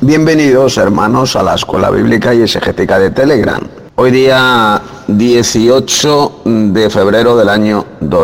Bienvenidos, hermanos, a la Escuela Bíblica y Exegética de Telegram. Hoy día 18 de febrero del año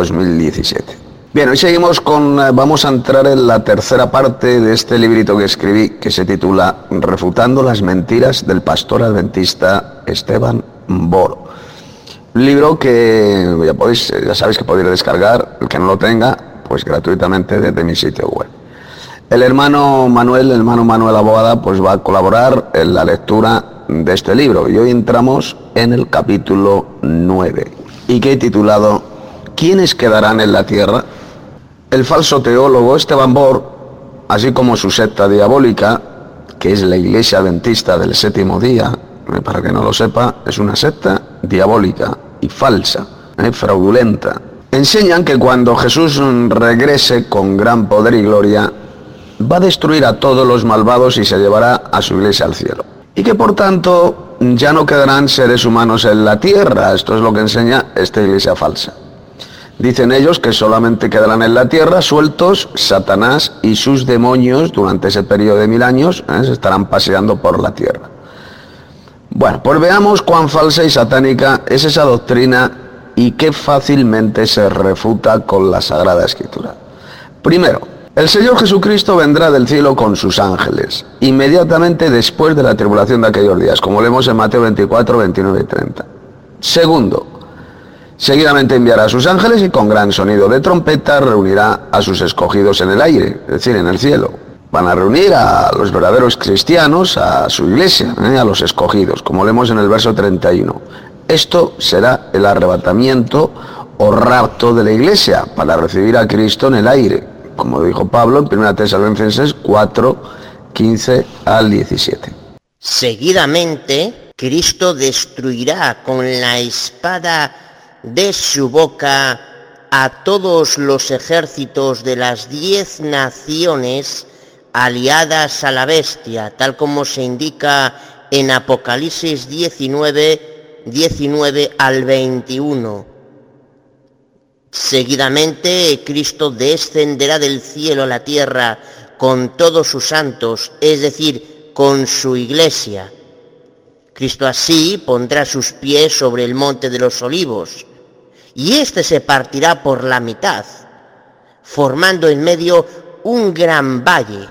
2017. Bien, hoy seguimos vamos a entrar en la tercera parte de este librito que escribí, que se titula Refutando las mentiras del pastor adventista Esteban Boro. Un libro que ya sabéis que podéis descargar, el que no lo tenga, pues gratuitamente desde mi sitio web. El hermano Manuel Abogada, pues va a colaborar en la lectura de este libro. Y hoy entramos en el capítulo 9, y que he titulado ¿Quiénes quedarán en la tierra? El falso teólogo Esteban Boro, así como su secta diabólica, que es la Iglesia Adventista del Séptimo Día, para que no lo sepa, es una secta diabólica y falsa, fraudulenta. Enseñan que cuando Jesús regrese con gran poder y gloria, va a destruir a todos los malvados y se llevará a su iglesia al cielo. Y que por tanto ya no quedarán seres humanos en la tierra. Esto es lo que enseña esta iglesia falsa. Dicen ellos que solamente quedarán en la tierra sueltos Satanás y sus demonios durante ese periodo de 1000 años, se estarán paseando por la tierra. Bueno, pues veamos cuán falsa y satánica es esa doctrina y qué fácilmente se refuta con la Sagrada Escritura. Primero, el Señor Jesucristo vendrá del cielo con sus ángeles, inmediatamente después de la tribulación de aquellos días, como leemos en Mateo 24, 29 y 30. Segundo, seguidamente enviará a sus ángeles y con gran sonido de trompeta reunirá a sus escogidos en el aire, es decir, en el cielo. Van a reunir a los verdaderos cristianos, a su iglesia, a los escogidos, como leemos en el verso 31. Esto será el arrebatamiento o rapto de la iglesia para recibir a Cristo en el aire, como dijo Pablo en 1 Tesalonicenses 4, 15 al 17. Seguidamente, Cristo destruirá con la espada de su boca a todos los ejércitos de las 10 naciones aliadas a la bestia, tal como se indica en Apocalipsis 19, 19 al 21. Seguidamente, Cristo descenderá del cielo a la tierra con todos sus santos, es decir, con su iglesia. Cristo así pondrá sus pies sobre el monte de los olivos, y éste se partirá por la mitad, formando en medio un gran valle.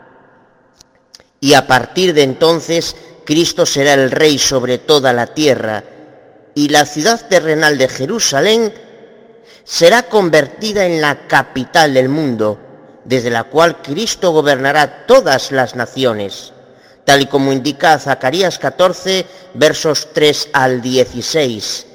Y a partir de entonces, Cristo será el rey sobre toda la tierra, y la ciudad terrenal de Jerusalén será convertida en la capital del mundo, desde la cual Cristo gobernará todas las naciones, tal y como indica Zacarías 14, versos 3 al 16.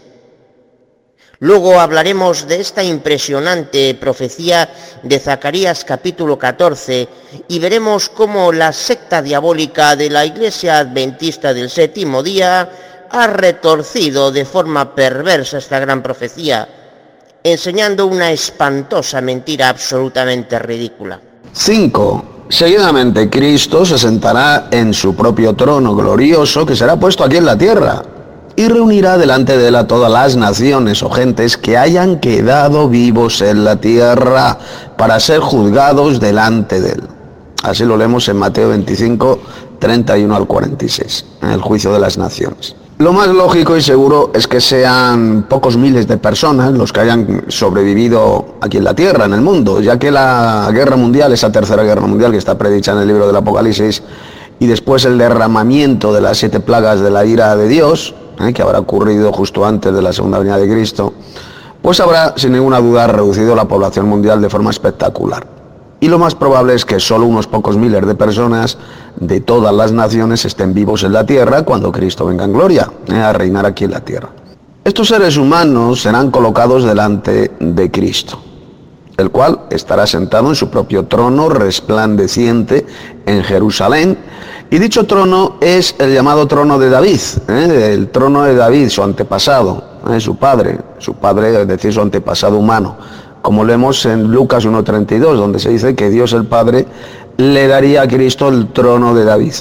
Luego hablaremos de esta impresionante profecía de Zacarías capítulo 14 y veremos cómo la secta diabólica de la Iglesia Adventista del Séptimo Día ha retorcido de forma perversa esta gran profecía, enseñando una espantosa mentira absolutamente ridícula. 5. Seguidamente Cristo se sentará en su propio trono glorioso que será puesto aquí en la tierra y reunirá delante de él a todas las naciones o gentes que hayan quedado vivos en la tierra para ser juzgados delante de él. Así lo leemos en Mateo 25, 31 al 46, en el juicio de las naciones. Lo más lógico y seguro es que sean pocos miles de personas los que hayan sobrevivido aquí en la tierra, en el mundo, ya que la guerra mundial, esa tercera guerra mundial que está predicha en el libro del Apocalipsis, y después el derramamiento de las 7 plagas de la ira de Dios, que habrá ocurrido justo antes de la segunda venida de Cristo, pues habrá sin ninguna duda reducido la población mundial de forma espectacular. Y lo más probable es que solo unos pocos miles de personas de todas las naciones estén vivos en la tierra cuando Cristo venga en gloria, a reinar aquí en la tierra. Estos seres humanos serán colocados delante de Cristo, el cual estará sentado en su propio trono resplandeciente en Jerusalén. Y dicho trono es el llamado trono de David, el trono de David, su antepasado, su padre, es decir, su antepasado humano. Como leemos en Lucas 1:32, donde se dice que Dios el Padre le daría a Cristo el trono de David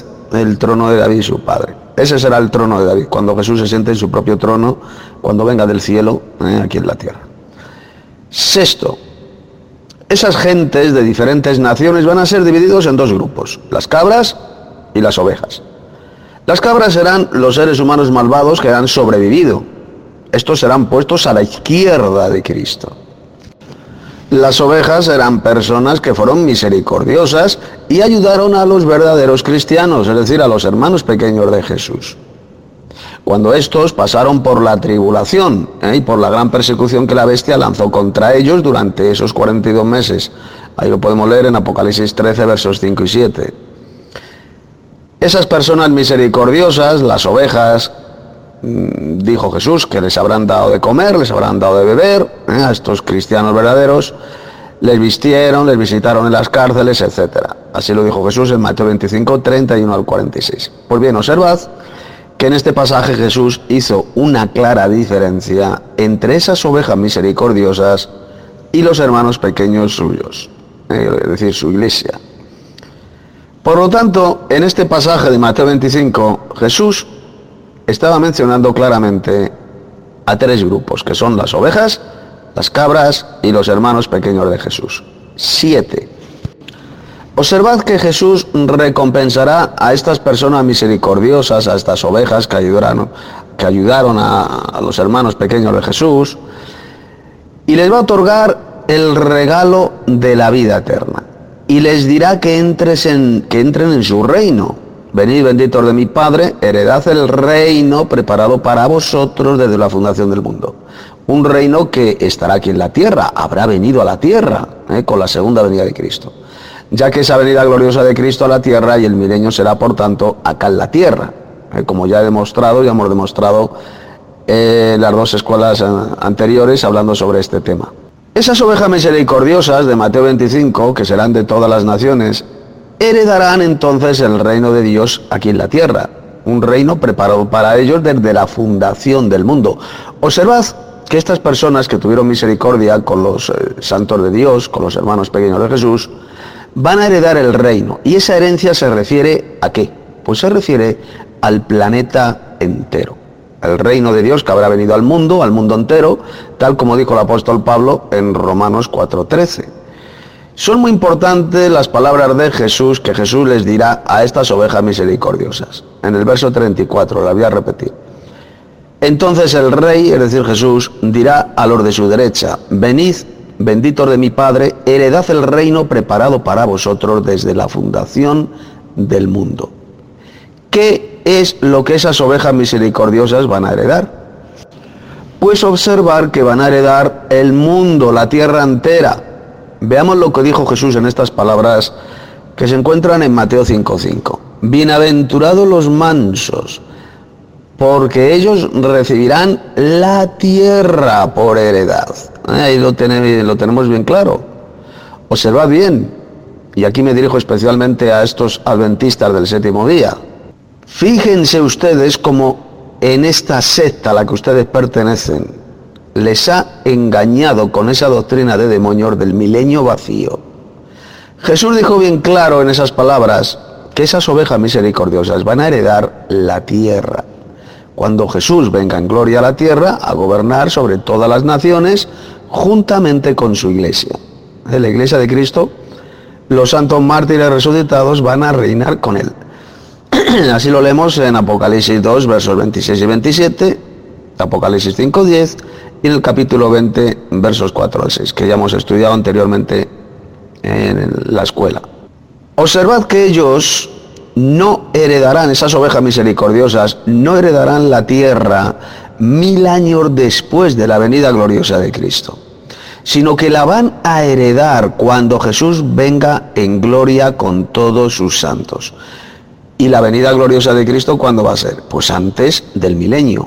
su padre. Ese será el trono de David, cuando Jesús se siente en su propio trono, cuando venga del cielo, aquí en la tierra. 6. Esas gentes de diferentes naciones van a ser divididos en 2 grupos, las cabras y las ovejas. Las cabras serán los seres humanos malvados que han sobrevivido. Estos serán puestos a la izquierda de Cristo. Las ovejas eran personas que fueron misericordiosas y ayudaron a los verdaderos cristianos, es decir, a los hermanos pequeños de Jesús. Cuando estos pasaron por la tribulación y por la gran persecución que la bestia lanzó contra ellos durante esos 42 meses. Ahí lo podemos leer en Apocalipsis 13, versos 5 y 7. Esas personas misericordiosas, las ovejas, dijo Jesús que les habrán dado de comer, les habrán dado de beber, a estos cristianos verdaderos, les vistieron, les visitaron en las cárceles, etc. Así lo dijo Jesús en Mateo 25, 31 al 46. Pues bien, observad que en este pasaje Jesús hizo una clara diferencia entre esas ovejas misericordiosas y los hermanos pequeños suyos, es decir, su iglesia. Por lo tanto, en este pasaje de Mateo 25, Jesús estaba mencionando claramente a tres grupos, que son las ovejas, las cabras y los hermanos pequeños de Jesús. 7. Observad que Jesús recompensará a estas personas misericordiosas, a estas ovejas que ayudaron a los hermanos pequeños de Jesús, y les va a otorgar el regalo de la vida eterna. Y les dirá que entren en su reino. Venid benditos de mi Padre, heredad el reino preparado para vosotros desde la fundación del mundo. Un reino que estará aquí en la tierra, habrá venido a la tierra con la segunda venida de Cristo. Ya que esa venida gloriosa de Cristo a la tierra y el milenio será por tanto acá en la tierra. Como ya hemos demostrado en las dos escuelas anteriores hablando sobre este tema. Esas ovejas misericordiosas de Mateo 25, que serán de todas las naciones, heredarán entonces el reino de Dios aquí en la tierra, un reino preparado para ellos desde la fundación del mundo. Observad que estas personas que tuvieron misericordia con los santos de Dios, con los hermanos pequeños de Jesús, van a heredar el reino. ¿Y esa herencia se refiere a qué? Pues se refiere al planeta entero. El reino de Dios que habrá venido al mundo entero, tal como dijo el apóstol Pablo en Romanos 4:13. Son muy importantes las palabras de Jesús que Jesús les dirá a estas ovejas misericordiosas. En el verso 34, la voy a repetir. Entonces el rey, es decir Jesús, dirá a los de su derecha, venid, benditos de mi Padre, heredad el reino preparado para vosotros desde la fundación del mundo. ¿Qué es lo que esas ovejas misericordiosas van a heredar? Pues observar que van a heredar el mundo, la tierra entera. Veamos lo que dijo Jesús en estas palabras que se encuentran en Mateo 5:5. Bienaventurados los mansos, porque ellos recibirán la tierra por heredad. Ahí lo tenemos bien claro. Observad bien, y aquí me dirijo especialmente a estos adventistas del séptimo día. Fíjense ustedes cómo en esta secta a la que ustedes pertenecen les ha engañado con esa doctrina de demonios del milenio vacío. Jesús dijo bien claro en esas palabras que esas ovejas misericordiosas van a heredar la tierra. Cuando Jesús venga en gloria a la tierra a gobernar sobre todas las naciones juntamente con su iglesia. En la iglesia de Cristo, los santos mártires resucitados van a reinar con él. Así lo leemos en Apocalipsis 2, versos 26 y 27, Apocalipsis 5:10 y en el capítulo 20, versos 4 al 6, que ya hemos estudiado anteriormente en la escuela. Observad que ellos no heredarán, esas ovejas misericordiosas, no heredarán la tierra 1000 años después de la venida gloriosa de Cristo, sino que la van a heredar cuando Jesús venga en gloria con todos sus santos. ¿Y la venida gloriosa de Cristo cuándo va a ser? Pues antes del milenio,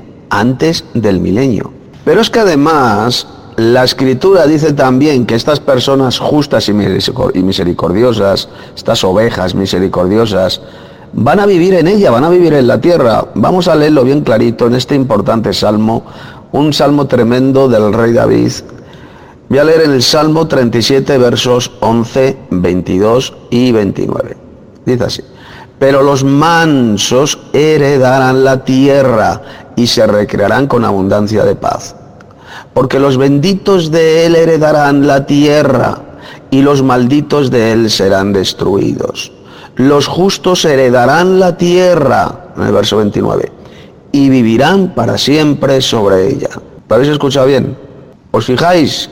Pero es que además la Escritura dice también que estas personas justas y misericordiosas, estas ovejas misericordiosas, van a vivir en ella, van a vivir en la tierra. Vamos a leerlo bien clarito en este importante salmo, un salmo tremendo del rey David. Voy a leer en el Salmo 37, versos 11, 22 y 29. Dice así: pero los mansos heredarán la tierra y se recrearán con abundancia de paz. Porque los benditos de él heredarán la tierra y los malditos de él serán destruidos. Los justos heredarán la tierra, en el verso 29, y vivirán para siempre sobre ella. ¿Lo habéis escuchado bien? ¿Os fijáis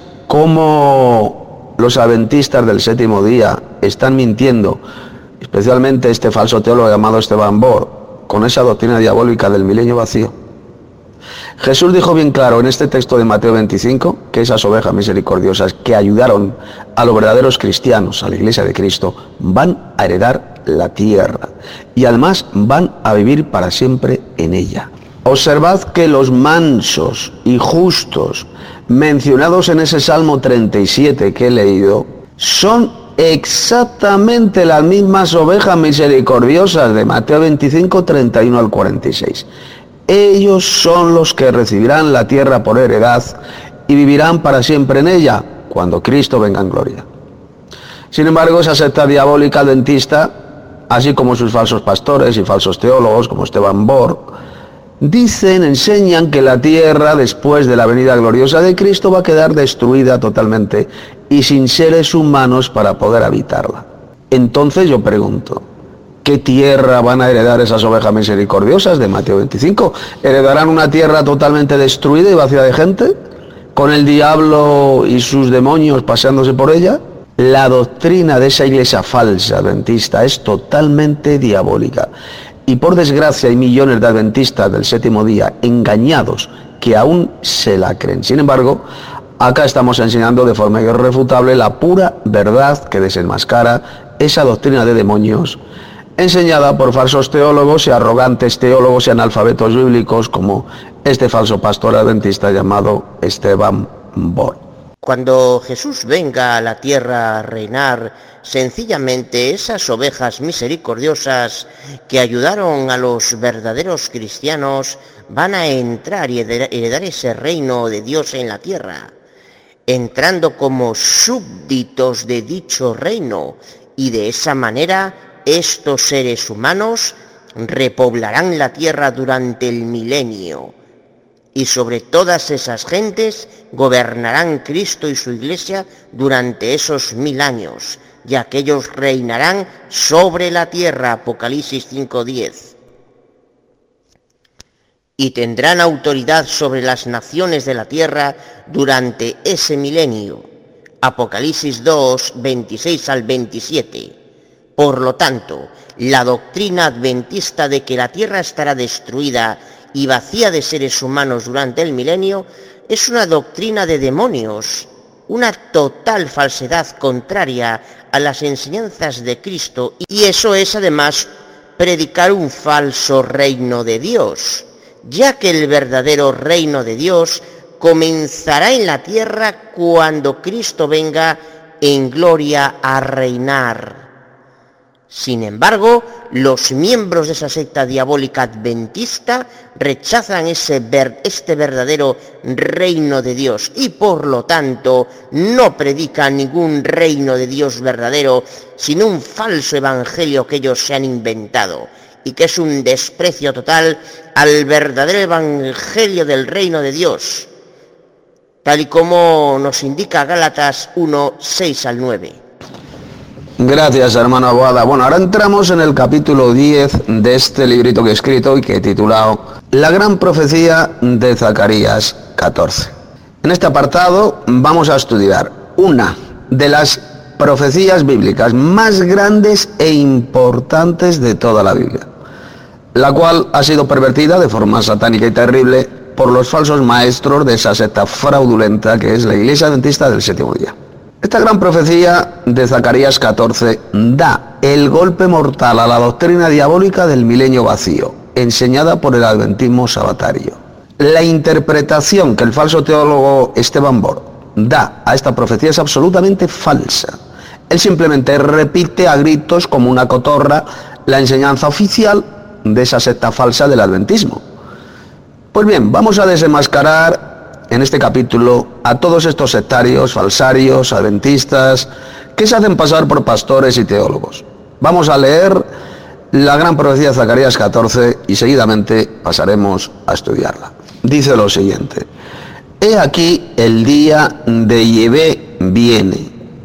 cómo los adventistas del séptimo día están mintiendo, especialmente este falso teólogo llamado Esteban Bor, con esa doctrina diabólica del milenio vacío? Jesús dijo bien claro en este texto de Mateo 25 que esas ovejas misericordiosas que ayudaron a los verdaderos cristianos, a la iglesia de Cristo, van a heredar la tierra y además van a vivir para siempre en ella. Observad que los mansos y justos mencionados en ese Salmo 37 que he leído son exactamente las mismas ovejas misericordiosas de Mateo 25, 31 al 46. Ellos son los que recibirán la tierra por heredad y vivirán para siempre en ella, cuando Cristo venga en gloria. Sin embargo, esa secta diabólica adventista, así como sus falsos pastores y falsos teólogos, como Esteban Bor, enseñan que la tierra, después de la venida gloriosa de Cristo, va a quedar destruida totalmente y sin seres humanos para poder habitarla. Entonces yo pregunto, ¿qué tierra van a heredar esas ovejas misericordiosas de Mateo 25? ¿Heredarán una tierra totalmente destruida y vacía de gente, con el diablo y sus demonios paseándose por ella? La doctrina de esa iglesia falsa adventista es totalmente diabólica. Y por desgracia hay millones de adventistas del séptimo día engañados que aún se la creen. Sin embargo, acá estamos enseñando de forma irrefutable la pura verdad que desenmascara esa doctrina de demonios enseñada por falsos teólogos y arrogantes teólogos y analfabetos bíblicos como este falso pastor adventista llamado Esteban Bor. Cuando Jesús venga a la tierra a reinar, sencillamente esas ovejas misericordiosas que ayudaron a los verdaderos cristianos van a entrar y heredar ese reino de Dios en la tierra, entrando como súbditos de dicho reino, y de esa manera estos seres humanos repoblarán la tierra durante el milenio. Y sobre todas esas gentes gobernarán Cristo y su iglesia durante esos 1000 años, ya que ellos reinarán sobre la tierra, Apocalipsis 5:10. Y tendrán autoridad sobre las naciones de la tierra durante ese milenio, Apocalipsis 2, 26 al 27. Por lo tanto, la doctrina adventista de que la tierra estará destruida y vacía de seres humanos durante el milenio es una doctrina de demonios, una total falsedad contraria a las enseñanzas de Cristo, y eso es además predicar un falso reino de Dios, ya que el verdadero reino de Dios comenzará en la tierra cuando Cristo venga en gloria a reinar. Sin embargo, los miembros de esa secta diabólica adventista rechazan este verdadero reino de Dios y por lo tanto no predican ningún reino de Dios verdadero, sino un falso evangelio que ellos se han inventado y que es un desprecio total al verdadero evangelio del reino de Dios, tal y como nos indica Gálatas 1, 6 al 9. Gracias, hermano Boada. Bueno, ahora entramos en el capítulo 10 de este librito que he escrito y que he titulado La gran profecía de Zacarías 14. En este apartado vamos a estudiar una de las profecías bíblicas más grandes e importantes de toda la Biblia, la cual ha sido pervertida de forma satánica y terrible por los falsos maestros de esa secta fraudulenta que es la Iglesia Adventista del Séptimo Día. Esta gran profecía de Zacarías 14 da el golpe mortal a la doctrina diabólica del milenio vacío, enseñada por el adventismo sabatario. La interpretación que el falso teólogo Esteban Bor da a esta profecía es absolutamente falsa. Él simplemente repite a gritos como una cotorra la enseñanza oficial de esa secta falsa del adventismo. Pues bien, vamos a desenmascarar en este capítulo a todos estos sectarios, falsarios, adventistas, que se hacen pasar por pastores y teólogos. Vamos a leer la gran profecía de Zacarías 14 y seguidamente pasaremos a estudiarla. Dice lo siguiente: He aquí el día de Yahvé viene,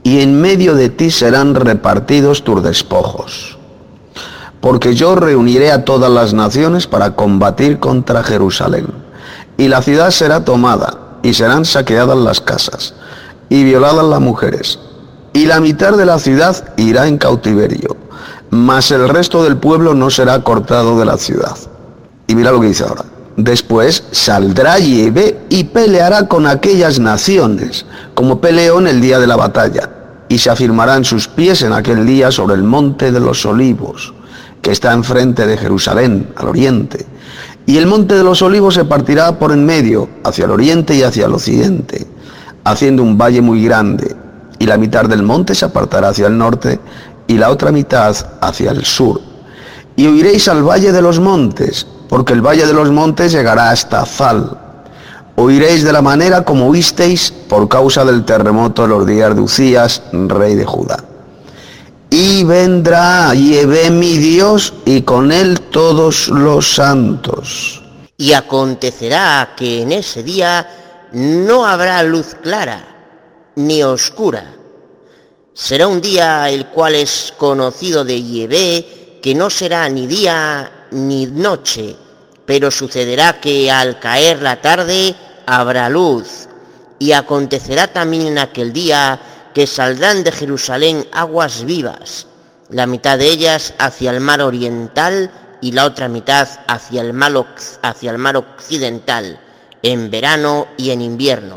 y en medio de ti serán repartidos tus despojos. Porque yo reuniré a todas las naciones para combatir contra Jerusalén, y la ciudad será tomada, y serán saqueadas las casas, y violadas las mujeres, y la mitad de la ciudad irá en cautiverio, mas el resto del pueblo no será cortado de la ciudad. Y mira lo que dice ahora. Después saldrá Yahvé y peleará con aquellas naciones, como peleó en el día de la batalla, y se afirmarán sus pies en aquel día sobre el monte de los olivos, que está enfrente de Jerusalén, al oriente. Y el monte de los olivos se partirá por en medio, hacia el oriente y hacia el occidente, haciendo un valle muy grande, y la mitad del monte se apartará hacia el norte, y la otra mitad hacia el sur. Y huiréis al valle de los montes, porque el valle de los montes llegará hasta Zal. Huiréis de la manera como huisteis por causa del terremoto de los días de Uzías, rey de Judá. Y vendrá Yahvé mi Dios, y con él todos los santos. Y acontecerá que en ese día no habrá luz clara, ni oscura. Será un día el cual es conocido de Yahvé, que no será ni día ni noche, pero sucederá que al caer la tarde habrá luz. Y acontecerá también en aquel día que saldrán de Jerusalén aguas vivas, la mitad de ellas hacia el mar oriental y la otra mitad hacia el mar occidental, en verano y en invierno.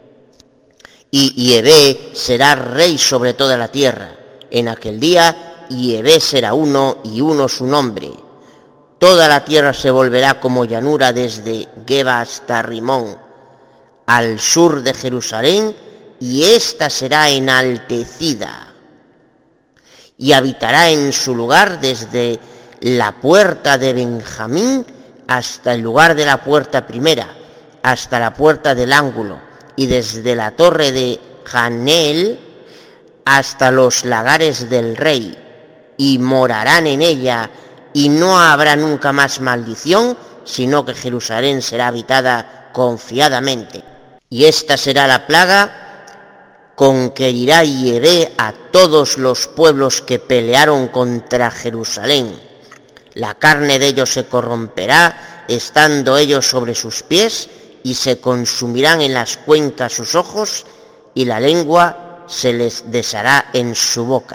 Y Yahvé será rey sobre toda la tierra. En aquel día Yahvé será uno y uno su nombre. Toda la tierra se volverá como llanura desde Geba hasta Rimón, al sur de Jerusalén, y ésta será enaltecida. Y habitará en su lugar desde la puerta de Benjamín hasta el lugar de la puerta primera, hasta la puerta del ángulo, y desde la torre de Hanel hasta los lagares del rey, y morarán en ella, y no habrá nunca más maldición, sino que Jerusalén será habitada confiadamente. Y esta será la plaga con que herirá Yahvé a todos los pueblos que pelearon contra Jerusalén. La carne de ellos se corromperá, estando ellos sobre sus pies, y se consumirán en las cuencas sus ojos, y la lengua se les deshará en su boca.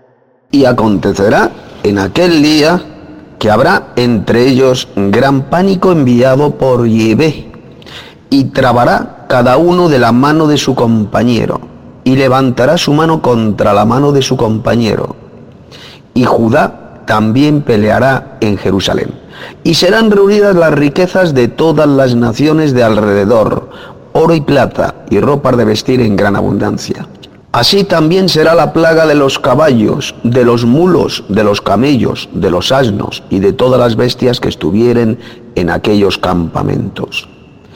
Y acontecerá en aquel día que habrá entre ellos gran pánico enviado por Yahvé, y trabará cada uno de la mano de su compañero, y levantará su mano contra la mano de su compañero. Y Judá también peleará en Jerusalén. Y serán reunidas las riquezas de todas las naciones de alrededor, oro y plata, y ropas de vestir en gran abundancia. Así también será la plaga de los caballos, de los mulos, de los camellos, de los asnos, y de todas las bestias que estuvieren en aquellos campamentos.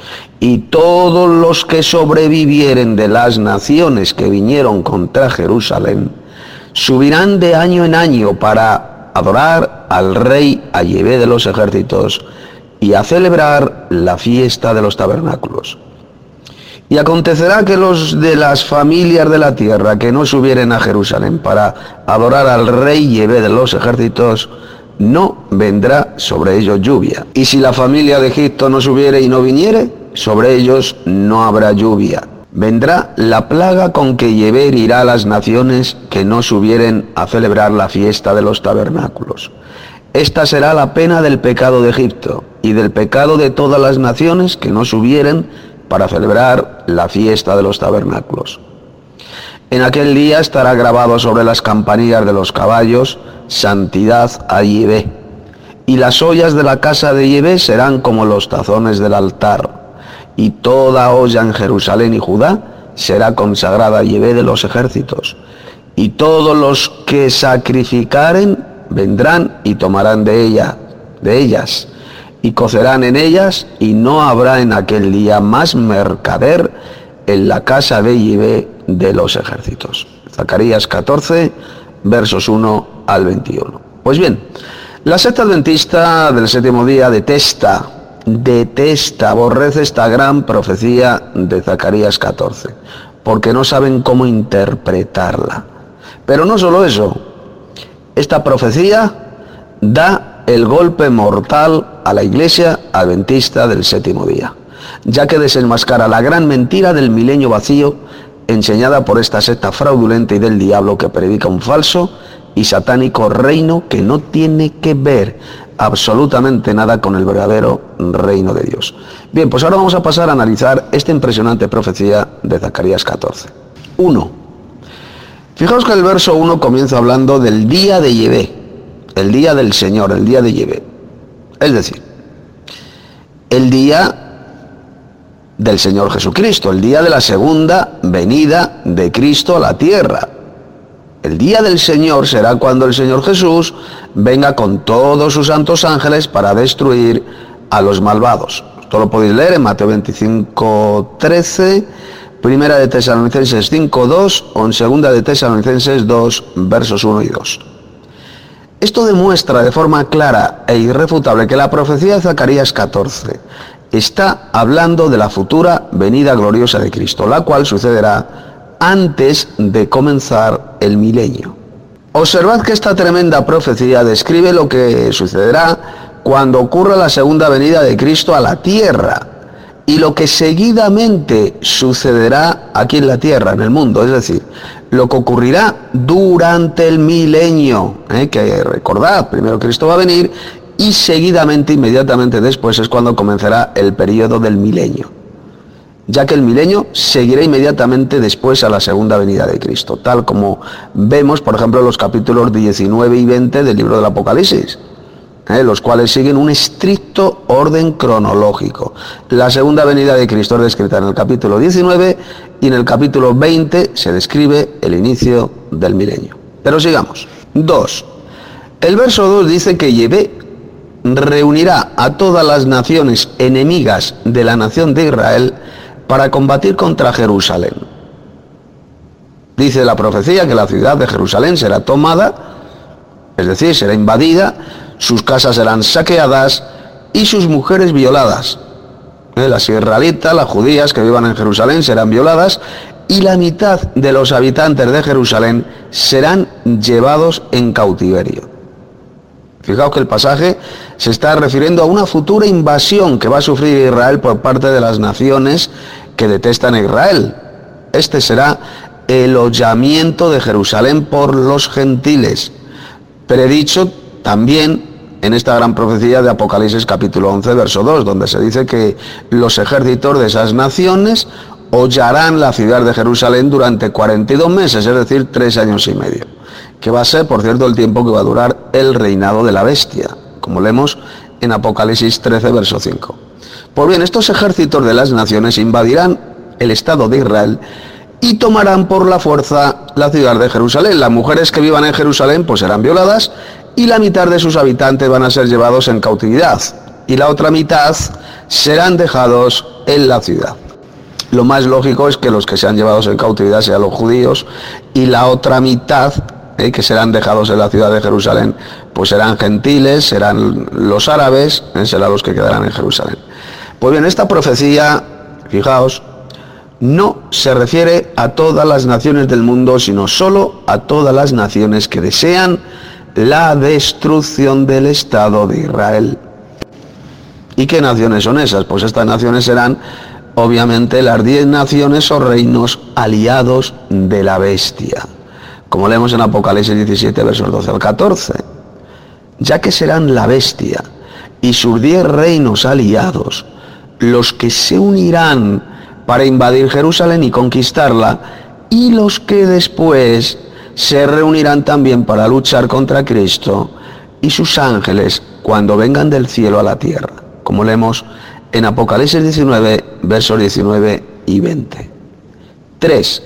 Y todos los que sobrevivieren de las naciones que vinieron contra Jerusalén, subirán de año en año para adorar al rey, a Yahvé de los ejércitos, y a celebrar la fiesta de los tabernáculos. Y acontecerá que los de las familias de la tierra que no subieren a Jerusalén para adorar al rey Yahvé de los ejércitos, no vendrá sobre ellos lluvia. Y si la familia de Egipto no subiere y no viniere, sobre ellos no habrá lluvia. Vendrá la plaga con que Yahvé herirá a las naciones que no subieren a celebrar la fiesta de los tabernáculos. Esta será la pena del pecado de Egipto y del pecado de todas las naciones que no subieren para celebrar la fiesta de los tabernáculos. En aquel día estará grabado sobre las campanillas de los caballos, santidad a Yahvé. Y las ollas de la casa de Yahvé serán como los tazones del altar. Y toda olla en Jerusalén y Judá será consagrada a Yahvé de los ejércitos. Y todos los que sacrificaren vendrán y tomarán de ellas, y cocerán en ellas, y no habrá en aquel día más mercader en la casa de Yahvé de los ejércitos. Zacarías 14, versos 1 al 21. Pues bien, la secta adventista del séptimo día detesta, aborrece esta gran profecía de Zacarías 14, porque no saben cómo interpretarla. Pero no solo eso, esta profecía da el golpe mortal a la Iglesia Adventista del Séptimo Día, ya que desenmascara la gran mentira del milenio vacío enseñada por esta secta fraudulenta y del diablo que predica un falso y satánico reino que no tiene que ver absolutamente nada con el verdadero reino de Dios. Bien, pues ahora vamos a pasar a analizar esta impresionante profecía de Zacarías 14. 1. Fijaos que el verso 1 comienza hablando del día de Yahvé, el día del Señor, el día de Yahvé. Es decir, el día del Señor Jesucristo, el día de la segunda venida de Cristo a la tierra. El día del Señor será cuando el Señor Jesús venga con todos sus santos ángeles para destruir a los malvados. Esto lo podéis leer en Mateo 25:13, Primera de Tesalonicenses 5:2 o en Segunda de Tesalonicenses 2, versos 1 y 2. Esto demuestra de forma clara e irrefutable que la profecía de Zacarías 14 está hablando de la futura venida gloriosa de Cristo, la cual sucederá antes de comenzar el milenio. Observad que esta tremenda profecía describe lo que sucederá cuando ocurra la segunda venida de Cristo a la tierra y lo que seguidamente sucederá aquí en la tierra, en el mundo, es decir, lo que ocurrirá durante el milenio, que recordad, primero Cristo va a venir y seguidamente, inmediatamente después, es cuando comenzará el periodo del milenio, ya que el milenio seguirá inmediatamente después a la segunda venida de Cristo, tal como vemos, por ejemplo, en los capítulos 19 y 20 del libro del Apocalipsis, los cuales siguen un estricto orden cronológico. La segunda venida de Cristo es descrita en el capítulo 19 y en el capítulo 20 se describe el inicio del milenio. Pero sigamos. 2. El verso 2 dice que Yahvé reunirá a todas las naciones enemigas de la nación de Israel para combatir contra Jerusalén. Dice la profecía que la ciudad de Jerusalén será tomada, es decir, será invadida, sus casas serán saqueadas y sus mujeres violadas. Las israelitas, las judías que vivan en Jerusalén serán violadas y la mitad de los habitantes de Jerusalén serán llevados en cautiverio. Fijaos que el pasaje se está refiriendo a una futura invasión que va a sufrir Israel por parte de las naciones que detestan a Israel. Este será el hollamiento de Jerusalén por los gentiles, predicho también en esta gran profecía de Apocalipsis capítulo 11, verso 2, donde se dice que los ejércitos de esas naciones hollarán la ciudad de Jerusalén durante 42 meses, es decir, 3 años y medio, que va a ser, por cierto, el tiempo que va a durar el reinado de la bestia, como leemos en Apocalipsis 13, verso 5. Pues bien, estos ejércitos de las naciones invadirán el Estado de Israel y tomarán por la fuerza la ciudad de Jerusalén. Las mujeres que vivan en Jerusalén pues serán violadas y la mitad de sus habitantes van a ser llevados en cautividad y la otra mitad serán dejados en la ciudad. Lo más lógico es que los que sean llevados en cautividad sean los judíos y la otra mitad que serán dejados en la ciudad de Jerusalén pues serán gentiles, serán los árabes, serán los que quedarán en Jerusalén. Pues bien, esta profecía, fijaos, no se refiere a todas las naciones del mundo, sino solo a todas las naciones que desean la destrucción del Estado de Israel. ¿Y qué naciones son esas? Pues estas naciones serán, obviamente, las 10 naciones o reinos aliados de la bestia, como leemos en Apocalipsis 17, versos 12 al 14, ya que serán la bestia y sus 10 reinos aliados los que se unirán para invadir Jerusalén y conquistarla, y los que después se reunirán también para luchar contra Cristo y sus ángeles cuando vengan del cielo a la tierra, como leemos en Apocalipsis 19, versos 19 y 20. 3.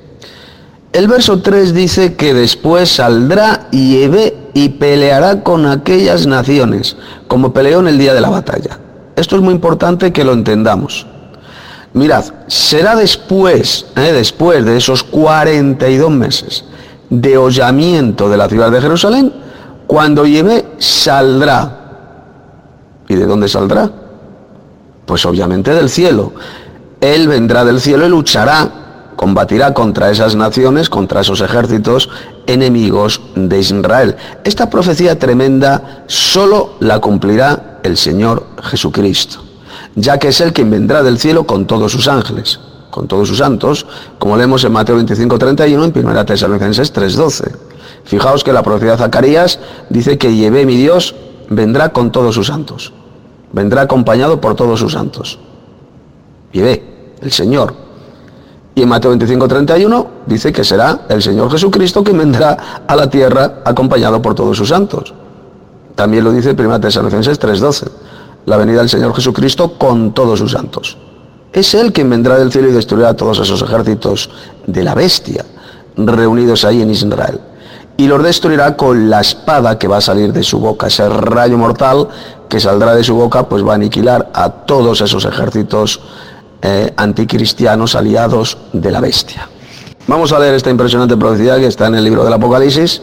El verso 3 dice que después saldrá Yahvé y peleará con aquellas naciones, como peleó en el día de la batalla. Esto es muy importante que lo entendamos. Mirad, será después de esos 42 meses de hollamiento de la ciudad de Jerusalén, cuando Yahvé saldrá. ¿Y de dónde saldrá? Pues obviamente del cielo. Él vendrá del cielo y luchará combatirá contra esas naciones, contra esos ejércitos enemigos de Israel. Esta profecía tremenda solo la cumplirá el Señor Jesucristo, ya que es Él quien vendrá del cielo con todos sus ángeles, con todos sus santos, como leemos en Mateo 25:31, en 1 Tesalonicenses 3:12. Fijaos que la profecía de Zacarías dice que Yahvé, mi Dios, vendrá con todos sus santos, vendrá acompañado por todos sus santos. Yahvé, el Señor. Y en Mateo 25:31 dice que será el Señor Jesucristo quien vendrá a la tierra acompañado por todos sus santos. También lo dice 1 Tesalonicenses 3:12, la venida del Señor Jesucristo con todos sus santos. Es Él quien vendrá del cielo y destruirá a todos esos ejércitos de la bestia reunidos ahí en Israel. Y los destruirá con la espada que va a salir de su boca. Ese rayo mortal que saldrá de su boca pues va a aniquilar a todos esos ejércitos anticristianos aliados de la bestia. Vamos a leer esta impresionante profecía que está en el libro del Apocalipsis,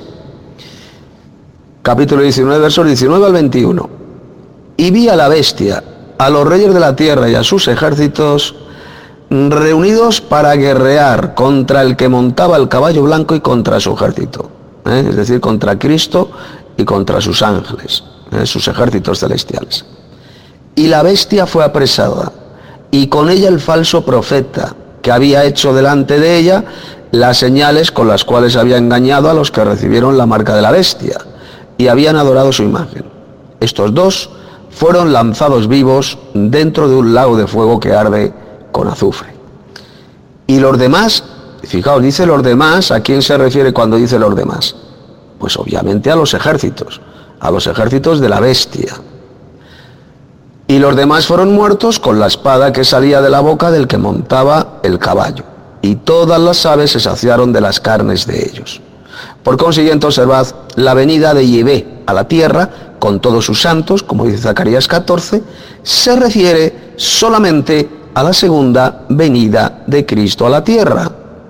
capítulo 19, versos 19 al 21. Y vi a la bestia, a los reyes de la tierra y a sus ejércitos reunidos para guerrear contra el que montaba el caballo blanco y contra su ejército, es decir, contra Cristo y contra sus ángeles, sus ejércitos celestiales. Y la bestia fue apresada, y con ella el falso profeta, que había hecho delante de ella las señales con las cuales había engañado a los que recibieron la marca de la bestia y habían adorado su imagen. Estos dos fueron lanzados vivos dentro de un lago de fuego que arde con azufre. Y los demás, fijaos, dice los demás, ¿a quién se refiere cuando dice los demás? Pues obviamente a los ejércitos de la bestia. Y los demás fueron muertos con la espada que salía de la boca del que montaba el caballo. Y todas las aves se saciaron de las carnes de ellos. Por consiguiente, observad la venida de Yahvé a la tierra con todos sus santos, como dice Zacarías 14, se refiere solamente a la segunda venida de Cristo a la tierra.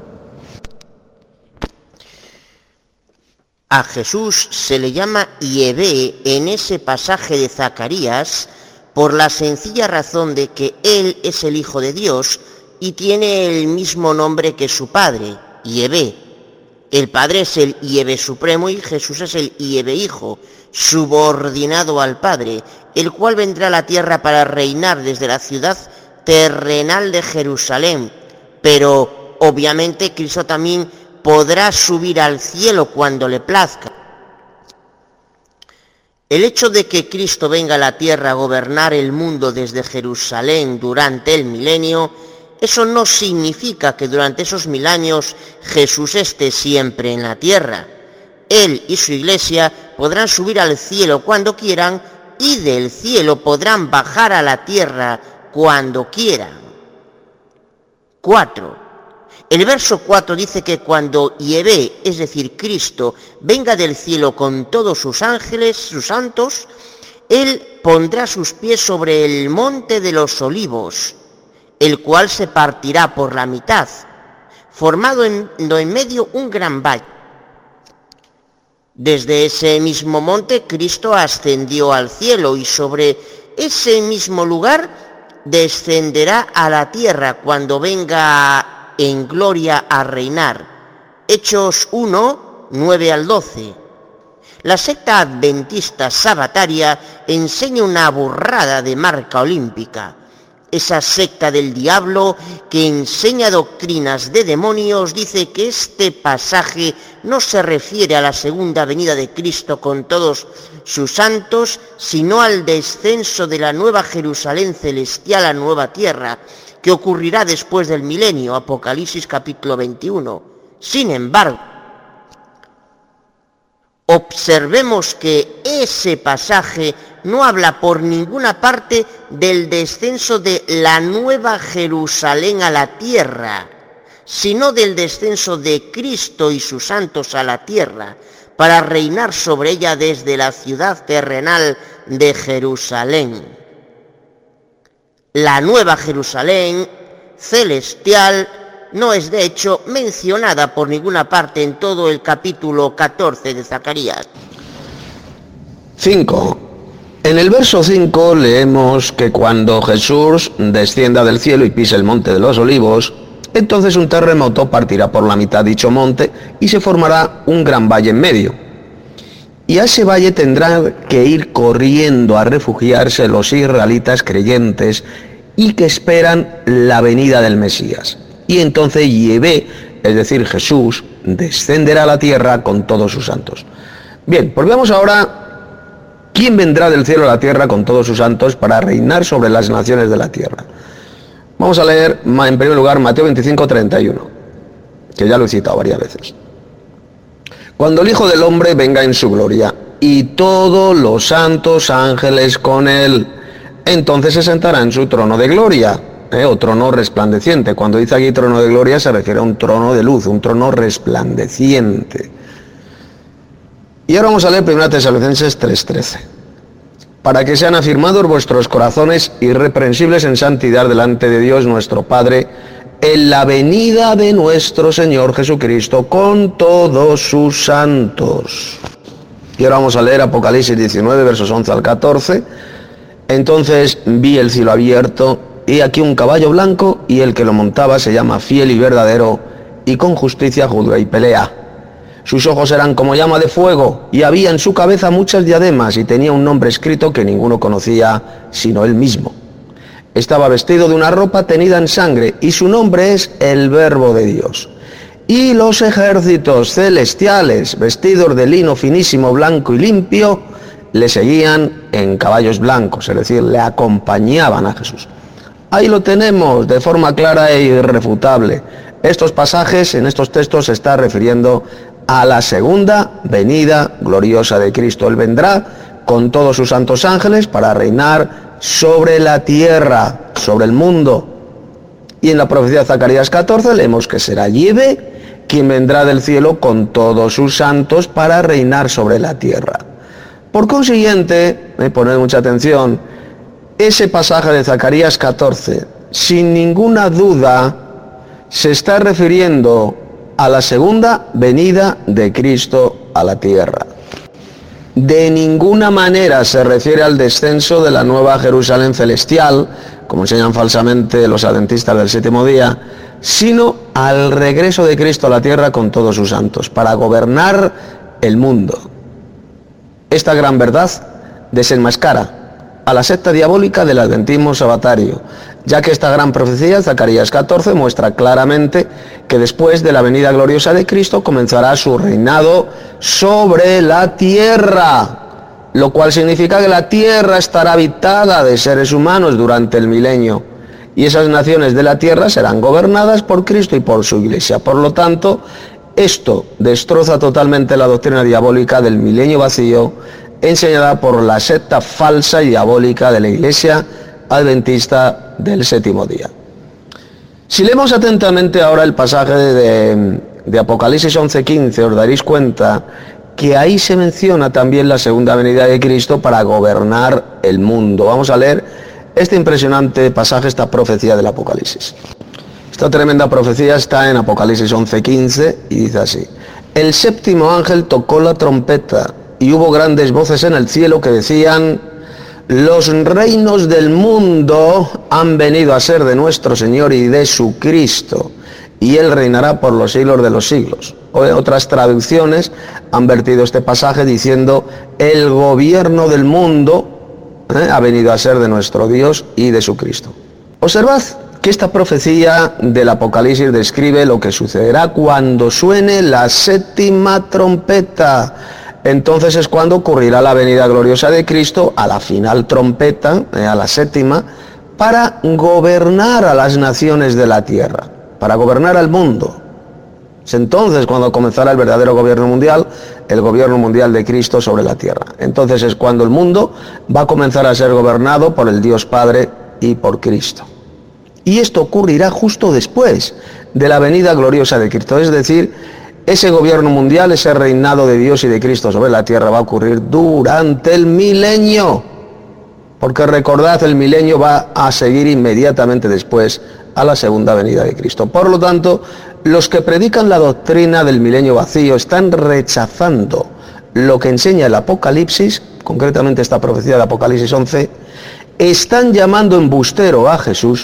A Jesús se le llama Yahvé en ese pasaje de Zacarías por la sencilla razón de que Él es el Hijo de Dios y tiene el mismo nombre que su Padre, Yahvé. El Padre es el Yahvé Supremo y Jesús es el Yahvé Hijo, subordinado al Padre, el cual vendrá a la tierra para reinar desde la ciudad terrenal de Jerusalén. Pero obviamente Cristo también podrá subir al cielo cuando le plazca. El hecho de que Cristo venga a la tierra a gobernar el mundo desde Jerusalén durante el milenio, eso no significa que durante esos 1000 años Jesús esté siempre en la tierra. Él y su iglesia podrán subir al cielo cuando quieran y del cielo podrán bajar a la tierra cuando quieran. 4. El verso 4 dice que cuando Yahvé, es decir, Cristo, venga del cielo con todos sus ángeles, sus santos, Él pondrá sus pies sobre el monte de los olivos, el cual se partirá por la mitad, formado en medio un gran valle. Desde ese mismo monte Cristo ascendió al cielo y sobre ese mismo lugar descenderá a la tierra cuando venga en gloria a reinar. Hechos 1, 9 al 12. La secta adventista sabataria enseña una burrada de marca olímpica. Esa secta del diablo que enseña doctrinas de demonios dice que este pasaje no se refiere a la segunda venida de Cristo con todos sus santos, sino al descenso de la nueva Jerusalén celestial a nueva tierra, que ocurrirá después del milenio, Apocalipsis capítulo 21. Sin embargo, observemos que ese pasaje no habla por ninguna parte del descenso de la nueva Jerusalén a la tierra, sino del descenso de Cristo y sus santos a la tierra, para reinar sobre ella desde la ciudad terrenal de Jerusalén. La nueva Jerusalén celestial no es de hecho mencionada por ninguna parte en todo el capítulo 14 de Zacarías. 5. En el verso 5 leemos que cuando Jesús descienda del cielo y pise el monte de los olivos, entonces un terremoto partirá por la mitad dicho monte y se formará un gran valle en medio. Y a ese valle tendrán que ir corriendo a refugiarse los israelitas creyentes y que esperan la venida del Mesías. Y entonces Yahvé, es decir, Jesús, descenderá a la tierra con todos sus santos. Bien, pues veamos ahora quién vendrá del cielo a la tierra con todos sus santos para reinar sobre las naciones de la tierra. Vamos a leer en primer lugar Mateo 25:31, que ya lo he citado varias veces. Cuando el Hijo del Hombre venga en su gloria y todos los santos ángeles con él, entonces se sentará en su trono de gloria, o trono resplandeciente. Cuando dice aquí trono de gloria se refiere a un trono de luz, un trono resplandeciente. Y ahora vamos a leer 1 Tesalonicenses 3:13. Para que sean afirmados vuestros corazones irreprensibles en santidad delante de Dios nuestro Padre, en la venida de nuestro Señor Jesucristo con todos sus santos. Y ahora vamos a leer Apocalipsis 19, versos 11 al 14. Entonces vi el cielo abierto, y aquí un caballo blanco, y el que lo montaba se llama Fiel y Verdadero, y con justicia juzga y pelea. Sus ojos eran como llama de fuego, y había en su cabeza muchas diademas, y tenía un nombre escrito que ninguno conocía, sino él mismo. Estaba vestido de una ropa tenida en sangre, y su nombre es el Verbo de Dios. Y los ejércitos celestiales, vestidos de lino finísimo, blanco y limpio, le seguían en caballos blancos, es decir, le acompañaban a Jesús. Ahí lo tenemos, de forma clara e irrefutable. Estos pasajes, en estos textos, se está refiriendo a la segunda venida gloriosa de Cristo. Él vendrá con todos sus santos ángeles para reinar sobre la tierra, sobre el mundo. Y en la profecía de Zacarías 14 leemos que será Yahvé quien vendrá del cielo con todos sus santos para reinar sobre la tierra. Por consiguiente, poned mucha atención, ese pasaje de Zacarías 14, sin ninguna duda, se está refiriendo a la segunda venida de Cristo a la tierra. De ninguna manera se refiere al descenso de la nueva Jerusalén celestial, como enseñan falsamente los adventistas del séptimo día, sino al regreso de Cristo a la tierra con todos sus santos, para gobernar el mundo. Esta gran verdad desenmascara a la secta diabólica del adventismo sabatario, ya que esta gran profecía, Zacarías 14, muestra claramente que después de la venida gloriosa de Cristo comenzará su reinado sobre la tierra, lo cual significa que la tierra estará habitada de seres humanos durante el milenio, y esas naciones de la tierra serán gobernadas por Cristo y por su iglesia. Por lo tanto, esto destroza totalmente la doctrina diabólica del milenio vacío, enseñada por la secta falsa y diabólica de la iglesia adventista del séptimo día. Si leemos atentamente ahora el pasaje de Apocalipsis 11:15, os daréis cuenta que ahí se menciona también la segunda venida de Cristo para gobernar el mundo. Vamos a leer este impresionante pasaje, esta profecía del Apocalipsis. Esta tremenda profecía está en Apocalipsis 11:15 y dice así: el séptimo ángel tocó la trompeta y hubo grandes voces en el cielo que decían: los reinos del mundo han venido a ser de nuestro Señor y de su Cristo, y Él reinará por los siglos de los siglos. Otras traducciones han vertido este pasaje diciendo: el gobierno del mundo ha venido a ser de nuestro Dios y de su Cristo. Observad que esta profecía del Apocalipsis describe lo que sucederá cuando suene la séptima trompeta. Entonces es cuando ocurrirá la venida gloriosa de Cristo, a la final trompeta, a la séptima, para gobernar a las naciones de la tierra, para gobernar al mundo. Es entonces cuando comenzará el verdadero gobierno mundial, el gobierno mundial de Cristo sobre la tierra. Entonces es cuando el mundo va a comenzar a ser gobernado por el Dios Padre y por Cristo. Y esto ocurrirá justo después de la venida gloriosa de Cristo, es decir, ese gobierno mundial, ese reinado de Dios y de Cristo sobre la tierra va a ocurrir durante el milenio. Porque recordad, el milenio va a seguir inmediatamente después a la segunda venida de Cristo. Por lo tanto, los que predican la doctrina del milenio vacío están rechazando lo que enseña el Apocalipsis, concretamente esta profecía de Apocalipsis 11, están llamando embustero a Jesús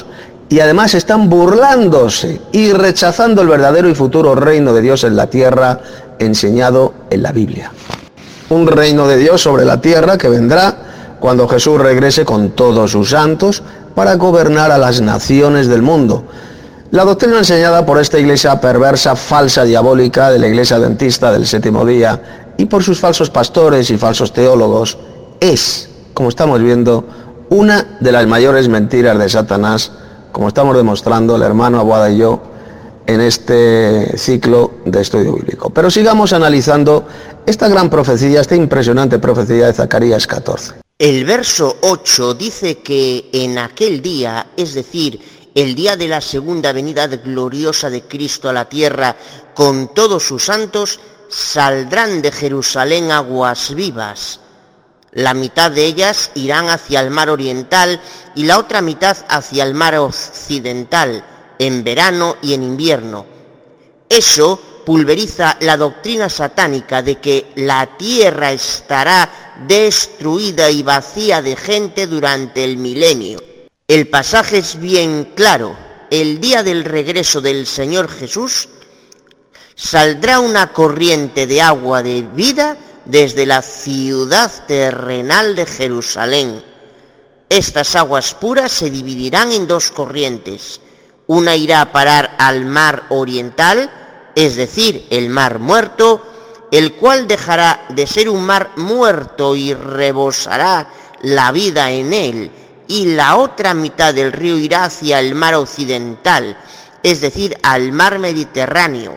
y además están burlándose y rechazando el verdadero y futuro reino de Dios en la tierra enseñado en la Biblia. Un reino de Dios sobre la tierra que vendrá cuando Jesús regrese con todos sus santos para gobernar a las naciones del mundo. La doctrina enseñada por esta iglesia perversa, falsa, diabólica de la iglesia adventista del séptimo día y por sus falsos pastores y falsos teólogos es, como estamos viendo, una de las mayores mentiras de Satanás, como estamos demostrando el hermano Abuada y yo en este ciclo de estudio bíblico. Pero sigamos analizando esta gran profecía, esta impresionante profecía de Zacarías 14. El verso 8 dice que en aquel día, es decir, el día de la segunda venida gloriosa de Cristo a la tierra con todos sus santos, saldrán de Jerusalén aguas vivas. La mitad de ellas irán hacia el mar oriental y la otra mitad hacia el mar occidental, en verano y en invierno. Eso pulveriza la doctrina satánica de que la tierra estará destruida y vacía de gente durante el milenio. El pasaje es bien claro. El día del regreso del Señor Jesús saldrá una corriente de agua de vida desde la ciudad terrenal de Jerusalén. Estas aguas puras se dividirán en dos corrientes. Una irá a parar al mar oriental, es decir, el mar muerto, el cual dejará de ser un mar muerto y rebosará la vida en él, y la otra mitad del río irá hacia el mar occidental, es decir, al mar Mediterráneo,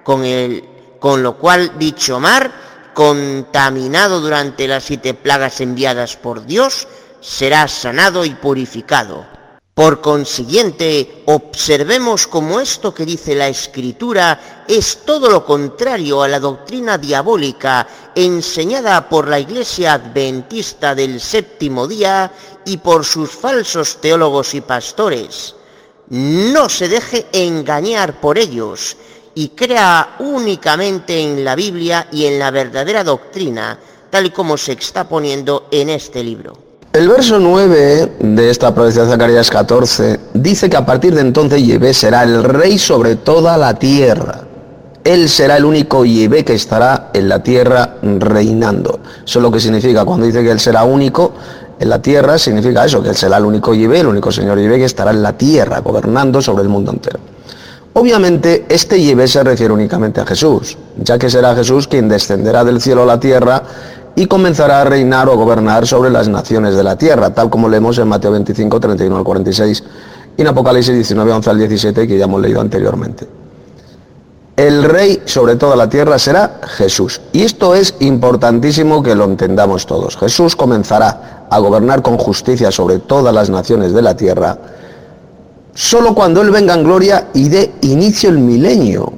con lo cual dicho mar, contaminado durante las 7 plagas enviadas por Dios, será sanado y purificado. Por consiguiente, observemos cómo esto que dice la Escritura es todo lo contrario a la doctrina diabólica enseñada por la Iglesia Adventista del séptimo día y por sus falsos teólogos y pastores. No se deje engañar por ellos y crea únicamente en la Biblia y en la verdadera doctrina, tal y como se está poniendo en este libro. El verso 9 de esta profecía de Zacarías 14 dice que a partir de entonces Yahvé será el rey sobre toda la tierra. Él será el único Yahvé que estará en la tierra reinando. Eso es lo que significa cuando dice que Él será único en la tierra, significa eso, que Él será el único Yahvé, el único Señor Yahvé que estará en la tierra, gobernando sobre el mundo entero. Obviamente este Yahvé se refiere únicamente a Jesús, ya que será Jesús quien descenderá del cielo a la tierra y comenzará a reinar o gobernar sobre las naciones de la tierra, tal como leemos en Mateo 25, 31 al 46, y en Apocalipsis 19, 11 al 17, que ya hemos leído anteriormente. El rey sobre toda la tierra será Jesús, y esto es importantísimo que lo entendamos todos. Jesús comenzará a gobernar con justicia sobre todas las naciones de la tierra, solo cuando Él venga en gloria y dé inicio el milenio,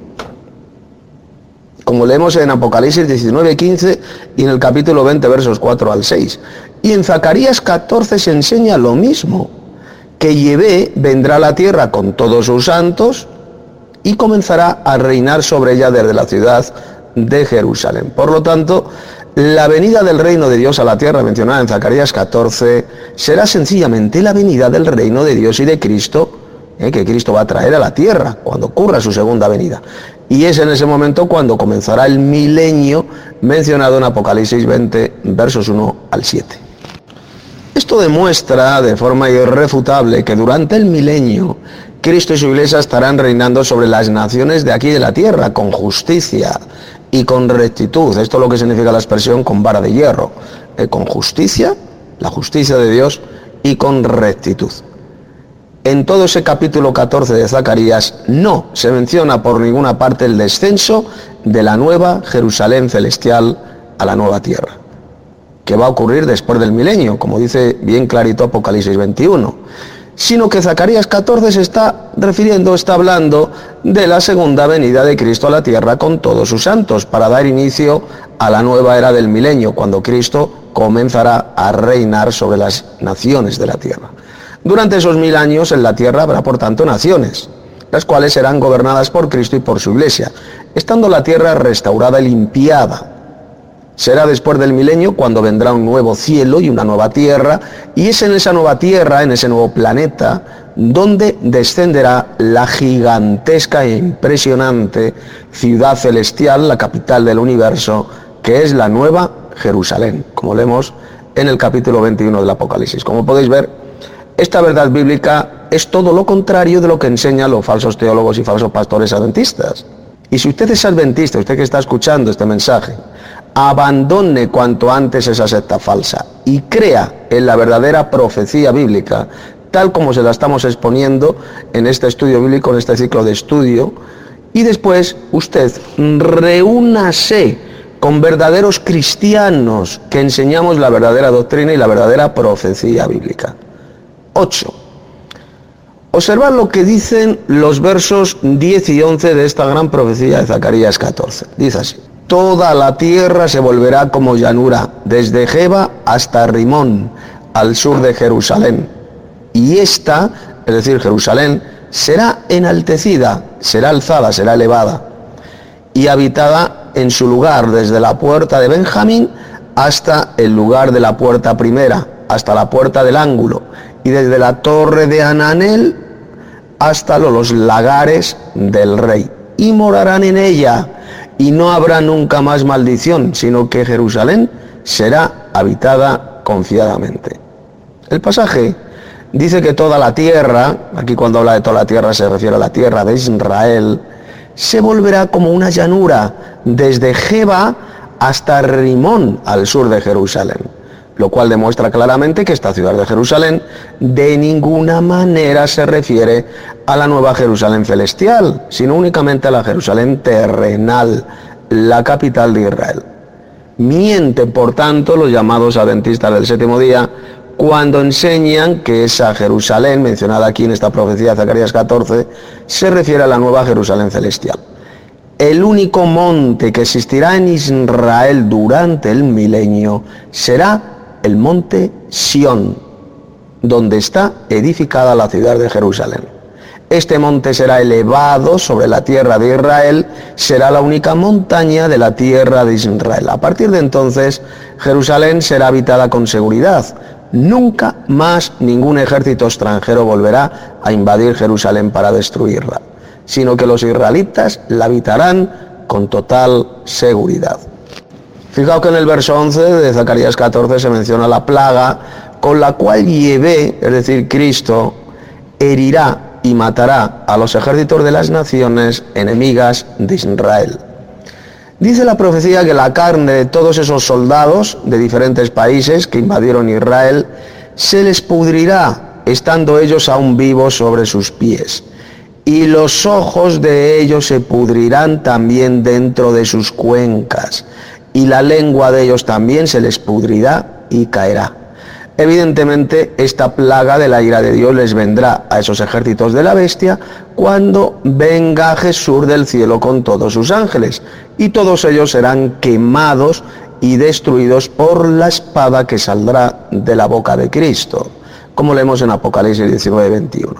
como leemos en Apocalipsis 19, 15 y en el capítulo 20, versos 4 al 6. Y en Zacarías 14 se enseña lo mismo, que Yahvé vendrá a la tierra con todos sus santos y comenzará a reinar sobre ella desde la ciudad de Jerusalén. Por lo tanto, la venida del reino de Dios a la tierra mencionada en Zacarías 14 será sencillamente la venida del reino de Dios y de Cristo, que Cristo va a traer a la tierra cuando ocurra su segunda venida. Y es en ese momento cuando comenzará el milenio mencionado en Apocalipsis 20, versos 1 al 7. Esto demuestra de forma irrefutable que durante el milenio Cristo y su iglesia estarán reinando sobre las naciones de aquí de la tierra con justicia y con rectitud. Esto es lo que significa la expresión con vara de hierro. Con justicia, la justicia de Dios, y con rectitud. En todo ese capítulo 14 de Zacarías no se menciona por ninguna parte el descenso de la nueva Jerusalén celestial a la nueva tierra, que va a ocurrir después del milenio, como dice bien clarito Apocalipsis 21, sino que Zacarías 14 se está refiriendo, está hablando de la segunda venida de Cristo a la tierra con todos sus santos, para dar inicio a la nueva era del milenio, cuando Cristo comenzará a reinar sobre las naciones de la tierra. Durante esos 1000 años en la tierra habrá por tanto naciones, las cuales serán gobernadas por Cristo y por su iglesia, estando la tierra restaurada y limpiada. Será después del milenio cuando vendrá un nuevo cielo y una nueva tierra, y es en esa nueva tierra, en ese nuevo planeta, donde descenderá la gigantesca e impresionante ciudad celestial, la capital del universo, que es la Nueva Jerusalén, como leemos en el capítulo 21 del Apocalipsis. Como podéis ver, esta verdad bíblica es todo lo contrario de lo que enseñan los falsos teólogos y falsos pastores adventistas. Y si usted es adventista, usted que está escuchando este mensaje, abandone cuanto antes esa secta falsa y crea en la verdadera profecía bíblica, tal como se la estamos exponiendo en este estudio bíblico, en este ciclo de estudio, y después usted reúnase con verdaderos cristianos que enseñamos la verdadera doctrina y la verdadera profecía bíblica. 8. Observad lo que dicen los versos 10 y 11 de esta gran profecía de Zacarías 14. Dice así: toda la tierra se volverá como llanura, desde Geba hasta Rimón, al sur de Jerusalén. Y esta, es decir, Jerusalén, será enaltecida, será alzada, será elevada, y habitada en su lugar, desde la puerta de Benjamín hasta el lugar de la puerta primera, hasta la puerta del ángulo, y desde la torre de Hananel hasta los lagares del rey. Y morarán en ella, y no habrá nunca más maldición, sino que Jerusalén será habitada confiadamente. El pasaje dice que toda la tierra, aquí cuando habla de toda la tierra se refiere a la tierra de Israel, se volverá como una llanura, desde Geba hasta Rimón, al sur de Jerusalén. Lo cual demuestra claramente que esta ciudad de Jerusalén de ninguna manera se refiere a la nueva Jerusalén celestial, sino únicamente a la Jerusalén terrenal, la capital de Israel. Mienten, por tanto, los llamados adventistas del séptimo día cuando enseñan que esa Jerusalén, mencionada aquí en esta profecía de Zacarías 14, se refiere a la nueva Jerusalén celestial. El único monte que existirá en Israel durante el milenio será el monte Sión, donde está edificada la ciudad de Jerusalén. Este monte será elevado sobre la tierra de Israel, será la única montaña de la tierra de Israel. A partir de entonces, Jerusalén será habitada con seguridad. Nunca más ningún ejército extranjero volverá a invadir Jerusalén para destruirla, sino que los israelitas la habitarán con total seguridad. Fijaos que en el verso 11 de Zacarías 14 se menciona la plaga con la cual Yahvé, es decir, Cristo, herirá y matará a los ejércitos de las naciones enemigas de Israel. Dice la profecía que la carne de todos esos soldados de diferentes países que invadieron Israel se les pudrirá, estando ellos aún vivos sobre sus pies, y los ojos de ellos se pudrirán también dentro de sus cuencas, y la lengua de ellos también se les pudrirá y caerá. Evidentemente, esta plaga de la ira de Dios les vendrá a esos ejércitos de la bestia cuando venga Jesús del cielo con todos sus ángeles, y todos ellos serán quemados y destruidos por la espada que saldrá de la boca de Cristo, como leemos en Apocalipsis 19:21.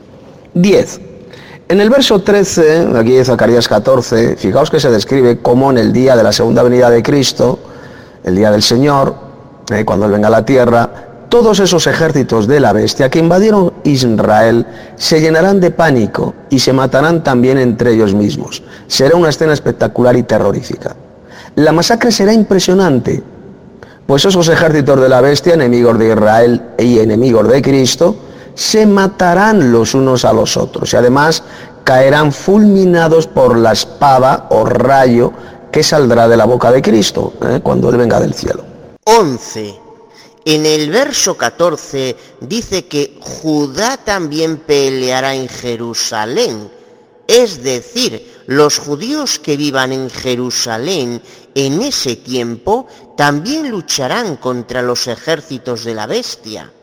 10. En el verso 13, aquí de Zacarías 14, fijaos que se describe cómo en el día de la segunda venida de Cristo, el día del Señor, cuando Él venga a la tierra, todos esos ejércitos de la bestia que invadieron Israel se llenarán de pánico y se matarán también entre ellos mismos. Será una escena espectacular y terrorífica. La masacre será impresionante, pues esos ejércitos de la bestia, enemigos de Israel y enemigos de Cristo, se matarán los unos a los otros y además caerán fulminados por la espada o rayo que saldrá de la boca de Cristo cuando Él venga del cielo. 11. En el verso 14 dice que Judá también peleará en Jerusalén. Es decir, los judíos que vivan en Jerusalén en ese tiempo también lucharán contra los ejércitos de la bestia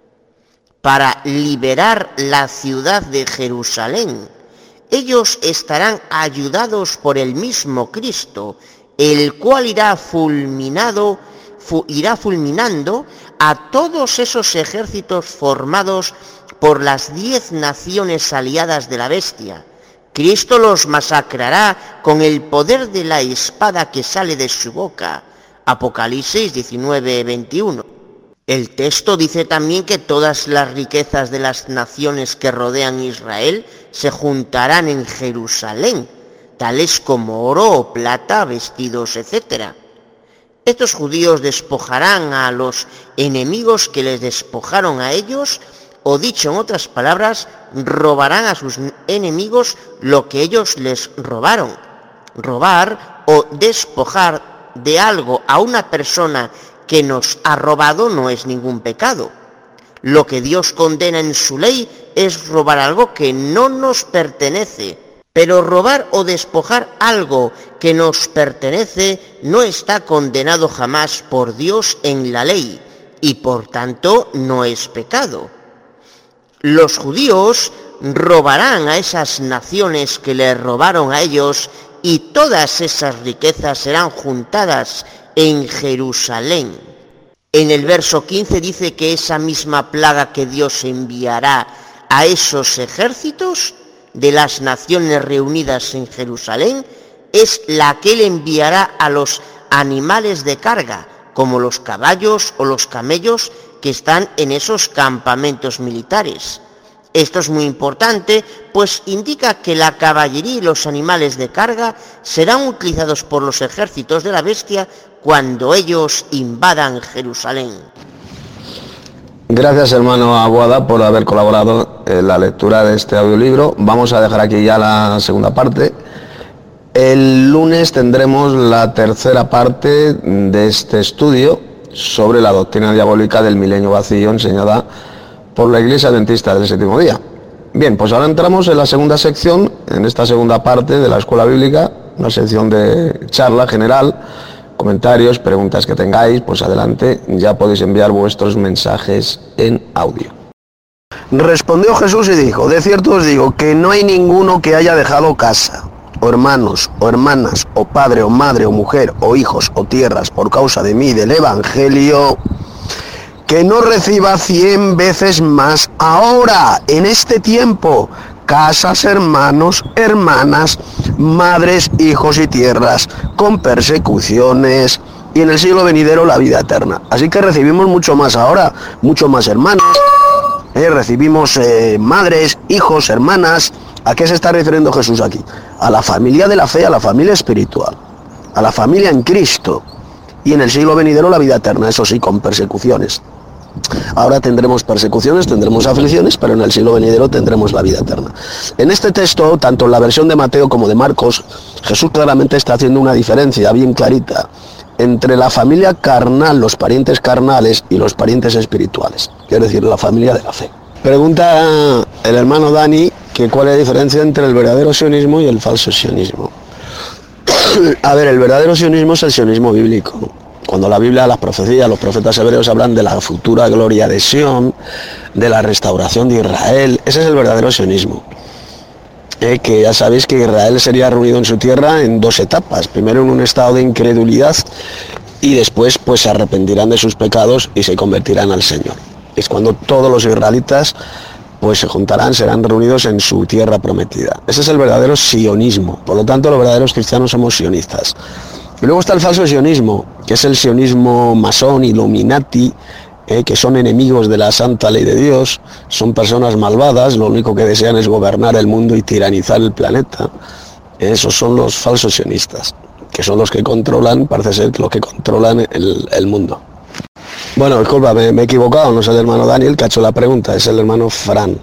para liberar la ciudad de Jerusalén. Ellos estarán ayudados por el mismo Cristo, el cual irá fulminando a todos esos ejércitos formados por las 10 naciones aliadas de la bestia. Cristo los masacrará con el poder de la espada que sale de su boca. Apocalipsis 19:21. El texto dice también que todas las riquezas de las naciones que rodean Israel se juntarán en Jerusalén, tales como oro o plata, vestidos, etc. Estos judíos despojarán a los enemigos que les despojaron a ellos, o dicho en otras palabras, robarán a sus enemigos lo que ellos les robaron. Robar o despojar de algo a una persona que nos ha robado no es ningún pecado. Lo que Dios condena en su ley es robar algo que no nos pertenece. Pero robar o despojar algo que nos pertenece no está condenado jamás por Dios en la ley y por tanto no es pecado. Los judíos robarán a esas naciones que les robaron a ellos y todas esas riquezas serán juntadas en Jerusalén. En el verso 15 dice que esa misma plaga que Dios enviará a esos ejércitos de las naciones reunidas en Jerusalén es la que Él enviará a los animales de carga, como los caballos o los camellos que están en esos campamentos militares. Esto es muy importante, pues indica que la caballería y los animales de carga serán utilizados por los ejércitos de la bestia cuando ellos invadan Jerusalén. Gracias, hermano Aguada, por haber colaborado en la lectura de este audiolibro. Vamos a dejar aquí ya la segunda parte. El lunes tendremos la tercera parte de este estudio sobre la doctrina diabólica del milenio vacío enseñada por la Iglesia Adventista del Séptimo Día. Bien, pues ahora entramos en la segunda sección, en esta segunda parte de la Escuela Bíblica, una sección de charla general, comentarios, preguntas que tengáis, pues adelante, ya podéis enviar vuestros mensajes en audio. Respondió Jesús y dijo: de cierto os digo que no hay ninguno que haya dejado casa, o hermanos, o hermanas, o padre, o madre, o mujer, o hijos, o tierras, por causa de mí y del Evangelio, que no reciba 100 veces más ahora, en este tiempo, casas, hermanos, hermanas, madres, hijos y tierras, con persecuciones, y en el siglo venidero la vida eterna. Así que recibimos mucho más ahora, mucho más hermanos, recibimos madres, hijos, hermanas. ¿A qué se está refiriendo Jesús aquí? A la familia de la fe, a la familia espiritual, a la familia en Cristo, y en el siglo venidero la vida eterna, eso sí, con persecuciones. Ahora tendremos persecuciones, tendremos aflicciones, pero en el siglo venidero tendremos la vida eterna. En este texto, tanto en la versión de Mateo como de Marcos, Jesús claramente está haciendo una diferencia bien clarita entre la familia carnal, los parientes carnales, y los parientes espirituales, quiero decir, la familia de la fe. Pregunta el hermano Dani que cuál es la diferencia entre el verdadero sionismo y el falso sionismo. A ver, el verdadero sionismo es el sionismo bíblico. Cuando la Biblia, las profecías, los profetas hebreos hablan de la futura gloria de Sión, de la restauración de Israel, ese es el verdadero sionismo. Que ya sabéis que Israel sería reunido en su tierra en dos etapas, primero en un estado de incredulidad y después pues se arrepentirán de sus pecados y se convertirán al Señor. Es cuando todos los israelitas pues se juntarán, serán reunidos en su tierra prometida. Ese es el verdadero sionismo, por lo tanto los verdaderos cristianos somos sionistas. Y luego está el falso sionismo, que es el sionismo masón, Illuminati, que son enemigos de la santa ley de Dios, son personas malvadas, lo único que desean es gobernar el mundo y tiranizar el planeta. Esos son los falsos sionistas, que son los que controlan, parece ser los que controlan el mundo. Bueno, disculpa, me he equivocado, no es el hermano Daniel que ha hecho la pregunta, es el hermano Fran.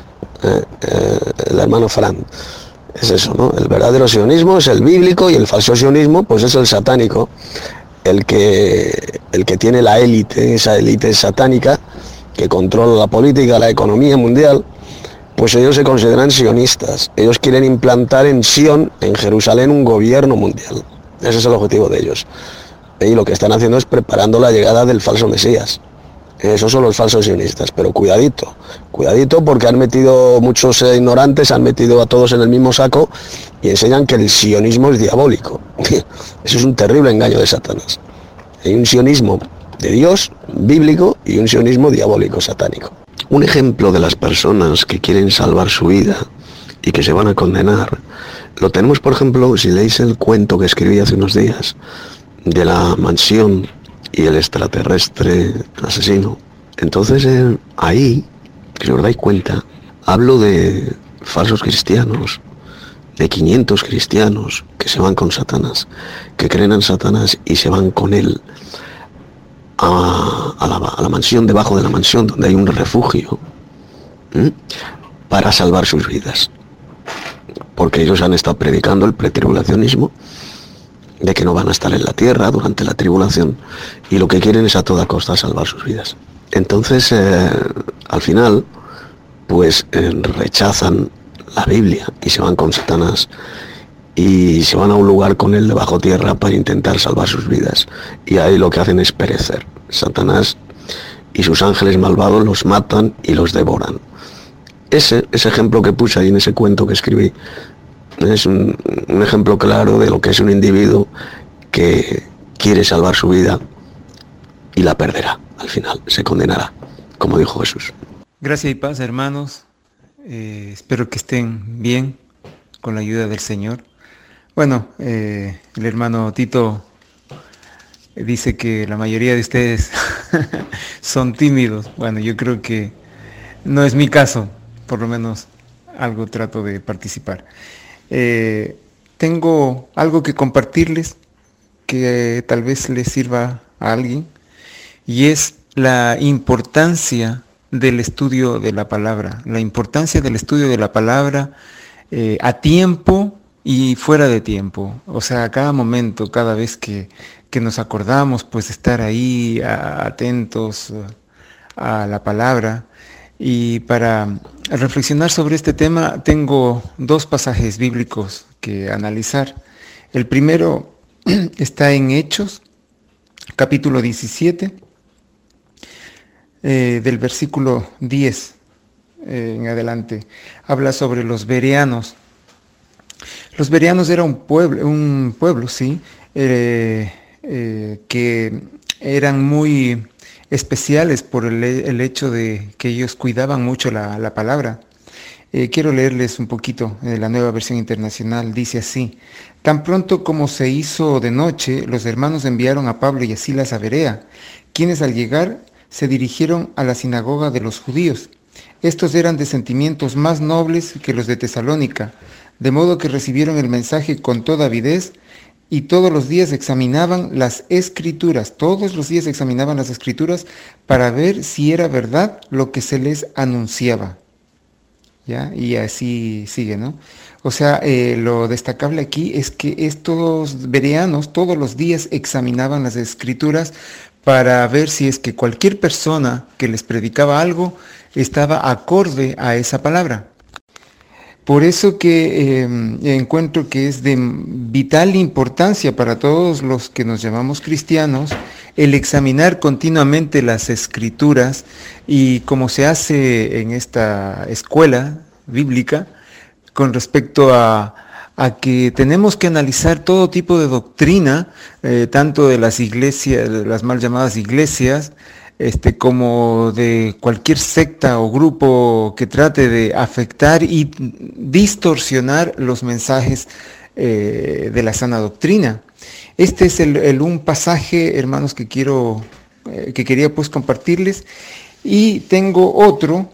El hermano Fran. Es eso, ¿no? El verdadero sionismo es el bíblico y el falso sionismo pues es el satánico, el que tiene la élite, esa élite satánica que controla la política, la economía mundial, pues ellos se consideran sionistas. Ellos quieren implantar en Sion, en Jerusalén, un gobierno mundial. Ese es el objetivo de ellos. Y lo que están haciendo es preparando la llegada del falso Mesías. Esos son los falsos sionistas, pero cuidadito porque han metido muchos ignorantes, han metido a todos en el mismo saco y enseñan que el sionismo es diabólico. Eso es un terrible engaño de Satanás. Hay un sionismo de Dios, bíblico, y un sionismo diabólico, satánico. Un ejemplo de las personas que quieren salvar su vida y que se van a condenar, lo tenemos, por ejemplo, si leéis el cuento que escribí hace unos días, de la mansión y el extraterrestre asesino. Entonces ahí, si os dais cuenta, hablo de falsos cristianos, de 500 cristianos que se van con Satanás, que creen en Satanás y se van con él a la mansión, debajo de la mansión, donde hay un refugio, para salvar sus vidas. Porque ellos han estado predicando el pretribulacionismo, de que no van a estar en la tierra durante la tribulación, y lo que quieren es a toda costa salvar sus vidas. Entonces, al final, pues rechazan la Biblia y se van con Satanás y se van a un lugar con él debajo tierra para intentar salvar sus vidas, y ahí lo que hacen es perecer. Satanás y sus ángeles malvados los matan y los devoran. Ese ejemplo que puse ahí en ese cuento que escribí es un ejemplo claro de lo que es un individuo que quiere salvar su vida y la perderá. Al final se condenará, como dijo Jesús. Gracias y paz, hermanos. Espero que estén bien con la ayuda del Señor. Bueno, el hermano Tito dice que la mayoría de ustedes son tímidos. Bueno, yo creo que no es mi caso. Por lo menos algo trato de participar. Tengo algo que compartirles que tal vez les sirva a alguien, y es la importancia del estudio de la palabra, a tiempo y fuera de tiempo. O sea, a cada momento, cada vez que nos acordamos, pues estar ahí atentos a la palabra. Y para reflexionar sobre este tema tengo dos pasajes bíblicos que analizar. El primero está en Hechos, capítulo 17, del versículo 10 en adelante. Habla sobre los bereanos. Los bereanos era un pueblo, sí, que eran muy especiales por el hecho de que ellos cuidaban mucho la palabra. Quiero leerles un poquito de la Nueva Versión Internacional. Dice así: tan pronto como se hizo de noche, los hermanos enviaron a Pablo y a Silas a Berea, quienes al llegar se dirigieron a la sinagoga de los judíos. Estos eran de sentimientos más nobles que los de Tesalónica, de modo que recibieron el mensaje con toda avidez, y todos los días examinaban las escrituras, para ver si era verdad lo que se les anunciaba. ¿Ya? Y así sigue, ¿no? O sea, lo destacable aquí es que estos bereanos todos los días examinaban las escrituras para ver si es que cualquier persona que les predicaba algo estaba acorde a esa palabra. Por eso que encuentro que es de vital importancia para todos los que nos llamamos cristianos el examinar continuamente las escrituras, y como se hace en esta escuela bíblica con respecto a que tenemos que analizar todo tipo de doctrina, tanto de las iglesias, de las mal llamadas iglesias, como de cualquier secta o grupo que trate de afectar y distorsionar los mensajes de la sana doctrina. Este es un pasaje, hermanos, que quería pues compartirles, y tengo otro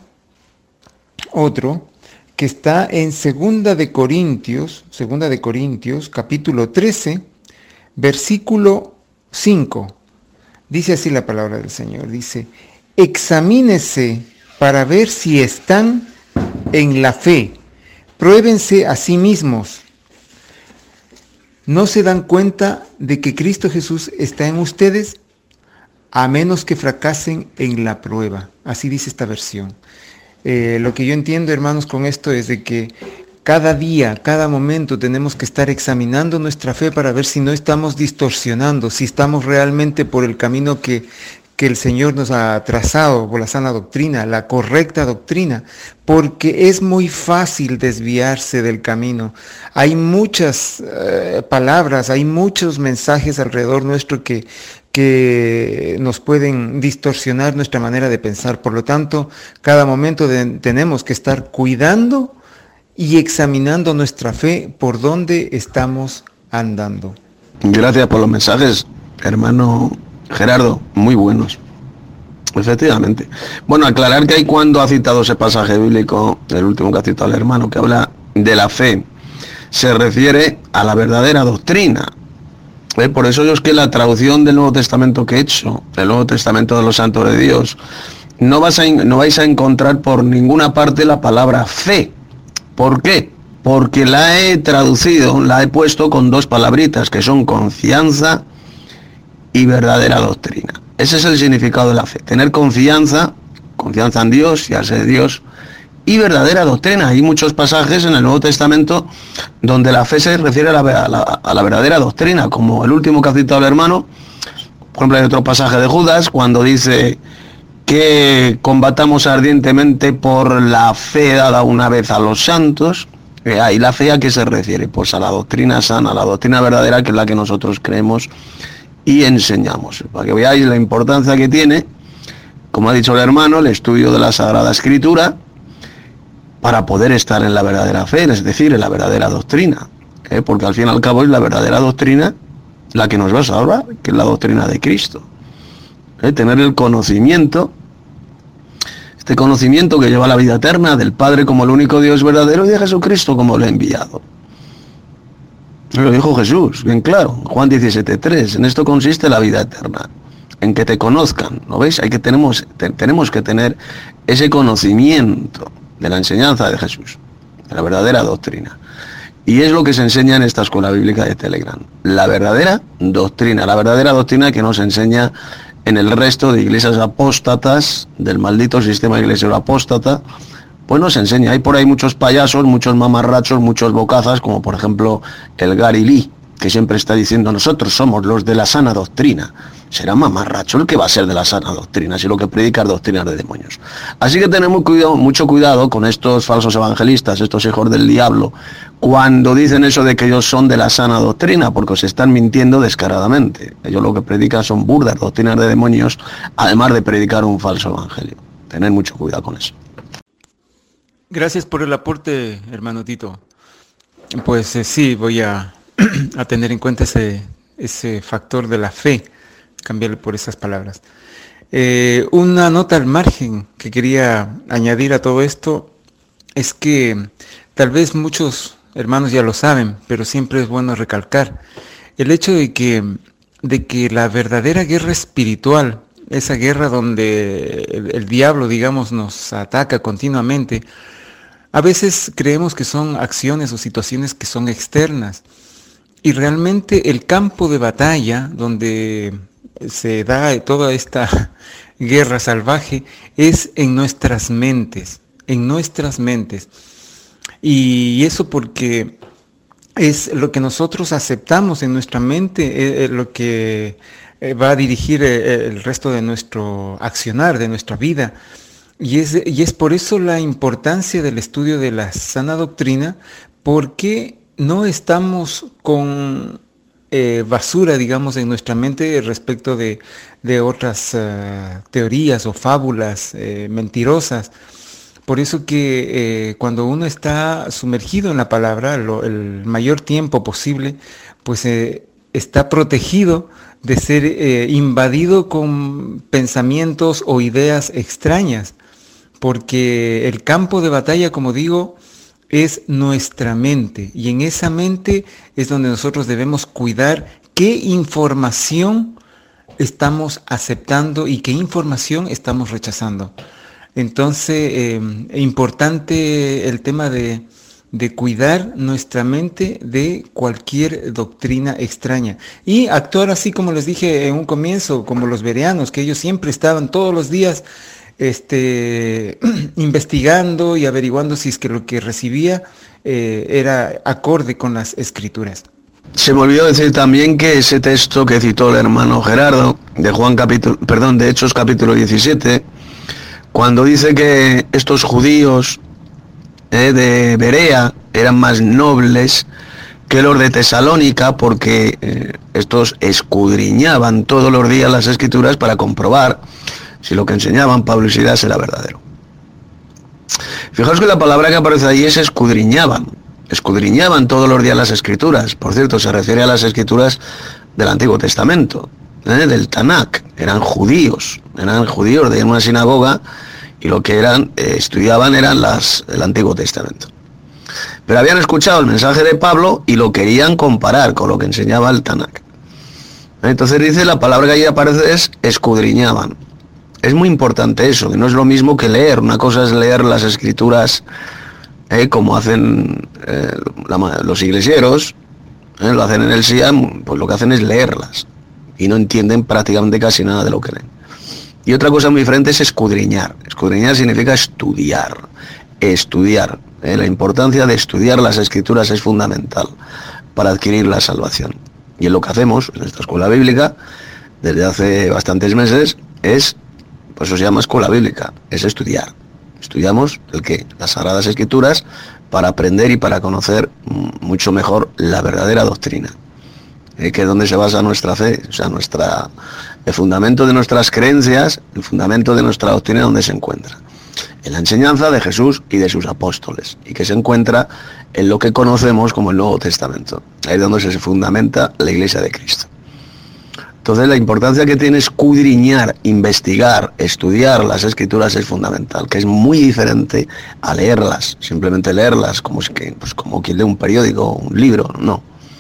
que está en Segunda de Corintios, capítulo 13, versículo 5. Dice así la palabra del Señor, dice: examínese para ver si están en la fe, pruébense a sí mismos. ¿No se dan cuenta de que Cristo Jesús está en ustedes? A menos que fracasen en la prueba. Así dice esta versión. Lo que yo entiendo, hermanos, con esto es de que cada día, cada momento tenemos que estar examinando nuestra fe para ver si no estamos distorsionando, si estamos realmente por el camino que el Señor nos ha trazado, por la sana doctrina, la correcta doctrina, porque es muy fácil desviarse del camino. Hay muchas palabras, hay muchos mensajes alrededor nuestro que nos pueden distorsionar nuestra manera de pensar. Por lo tanto, cada momento tenemos que estar cuidando y examinando nuestra fe por dónde estamos andando. Gracias por los mensajes, hermano Gerardo, muy buenos. Efectivamente. Bueno, aclarar que hay cuando ha citado ese pasaje bíblico, el último que ha citado el hermano, que habla de la fe, se refiere a la verdadera doctrina. Por eso yo es que la traducción del Nuevo Testamento que he hecho, el Nuevo Testamento de los Santos de Dios, no vais a encontrar por ninguna parte la palabra fe. ¿Por qué? Porque la he traducido, la he puesto con dos palabritas, que son confianza y verdadera doctrina. Ese es el significado de la fe, tener confianza en Dios, fiarse de Dios, y verdadera doctrina. Hay muchos pasajes en el Nuevo Testamento donde la fe se refiere a la verdadera doctrina, como el último que ha citado el hermano. Por ejemplo, hay otro pasaje de Judas, cuando dice que combatamos ardientemente por la fe dada una vez a los santos. ¿Y la fe a qué se refiere? Pues a la doctrina sana, a la doctrina verdadera, que es la que nosotros creemos y enseñamos, para que veáis la importancia que tiene, como ha dicho el hermano, el estudio de la Sagrada Escritura para poder estar en la verdadera fe, es decir, en la verdadera doctrina, porque al fin y al cabo es la verdadera doctrina la que nos va a salvar, que es la doctrina de Cristo. Tener el conocimiento, este conocimiento que lleva a la vida eterna del Padre como el único Dios verdadero y de Jesucristo como el enviado. Lo dijo Jesús, bien claro, Juan 17:3, en esto consiste la vida eterna, en que te conozcan, ¿no veis? Tenemos que tener ese conocimiento de la enseñanza de Jesús, de la verdadera doctrina. Y es lo que se enseña en esta escuela bíblica de Telegram, la verdadera doctrina que nos enseña en el resto de iglesias apóstatas, del maldito sistema iglesia apóstata. Pues nos enseña, hay por ahí muchos payasos, muchos mamarrachos, muchos bocazas, como por ejemplo el Gary Lee, que siempre está diciendo nosotros somos los de la sana doctrina. Será mamarracho el que va a ser de la sana doctrina, si lo que predica es doctrina de demonios. Así que tenemos mucho cuidado con estos falsos evangelistas, estos hijos del diablo, cuando dicen eso de que ellos son de la sana doctrina, porque se están mintiendo descaradamente. Ellos lo que predican son burdas doctrinas de demonios, además de predicar un falso evangelio. Tener mucho cuidado con eso. Gracias por el aporte, hermano Tito. Pues sí, voy a tener en cuenta ese factor de la fe, cambiarle por esas palabras. Una nota al margen que quería añadir a todo esto es que tal vez muchos hermanos ya lo saben, pero siempre es bueno recalcar el hecho de que la verdadera guerra espiritual, esa guerra donde el diablo, digamos, nos ataca continuamente, a veces creemos que son acciones o situaciones que son externas, y realmente el campo de batalla donde se da toda esta guerra salvaje es en nuestras mentes, y eso porque es lo que nosotros aceptamos en nuestra mente, lo que va a dirigir el resto de nuestro accionar, de nuestra vida. Y es por eso la importancia del estudio de la sana doctrina, porque no estamos con basura, digamos, en nuestra mente respecto de otras teorías o fábulas mentirosas. Por eso que cuando uno está sumergido en la palabra el mayor tiempo posible, pues está protegido de ser invadido con pensamientos o ideas extrañas. Porque el campo de batalla, como digo, es nuestra mente. Y en esa mente es donde nosotros debemos cuidar qué información estamos aceptando y qué información estamos rechazando. Entonces, importante el tema de cuidar nuestra mente de cualquier doctrina extraña. Y actuar así como les dije en un comienzo, como los bereanos, que ellos siempre estaban todos los días investigando y averiguando si es que lo que recibía era acorde con las escrituras. Se me olvidó decir también que ese texto que citó el hermano Gerardo de Hechos capítulo 17, cuando dice que estos judíos de Berea eran más nobles que los de Tesalónica, porque estos escudriñaban todos los días las escrituras para comprobar si lo que enseñaban Pablo y Silas era verdadero. Fijaos que la palabra que aparece ahí es escudriñaban. escudriñaban todos los días las Escrituras. Por cierto, se refiere a las Escrituras del Antiguo Testamento, del Tanakh. Eran judíos de una sinagoga, y lo que estudiaban eran el Antiguo Testamento. Pero habían escuchado el mensaje de Pablo y lo querían comparar con lo que enseñaba el Tanakh. Entonces dice, la palabra que ahí aparece es escudriñaban. Es muy importante eso, que no es lo mismo que leer. Una cosa es leer las Escrituras como hacen los iglesieros, lo hacen en el SIAM, pues lo que hacen es leerlas y no entienden prácticamente casi nada de lo que leen. Y otra cosa muy diferente es escudriñar. Escudriñar significa estudiar. La importancia de estudiar las Escrituras es fundamental para adquirir la salvación. Y es lo que hacemos en esta escuela bíblica desde hace bastantes meses. Pues eso se llama escuela bíblica, es estudiar. Estudiamos las Sagradas Escrituras para aprender y para conocer mucho mejor la verdadera doctrina, que es donde se basa nuestra fe, o sea, el fundamento de nuestras creencias, el fundamento de nuestra doctrina, donde se encuentra en la enseñanza de Jesús y de sus apóstoles, y que se encuentra en lo que conocemos como el Nuevo Testamento. Ahí es donde se fundamenta la Iglesia de Cristo. Entonces la importancia que tiene escudriñar, investigar, estudiar las Escrituras es fundamental, que es muy diferente a leerlas, simplemente leerlas como quien lee un periódico o un libro, no.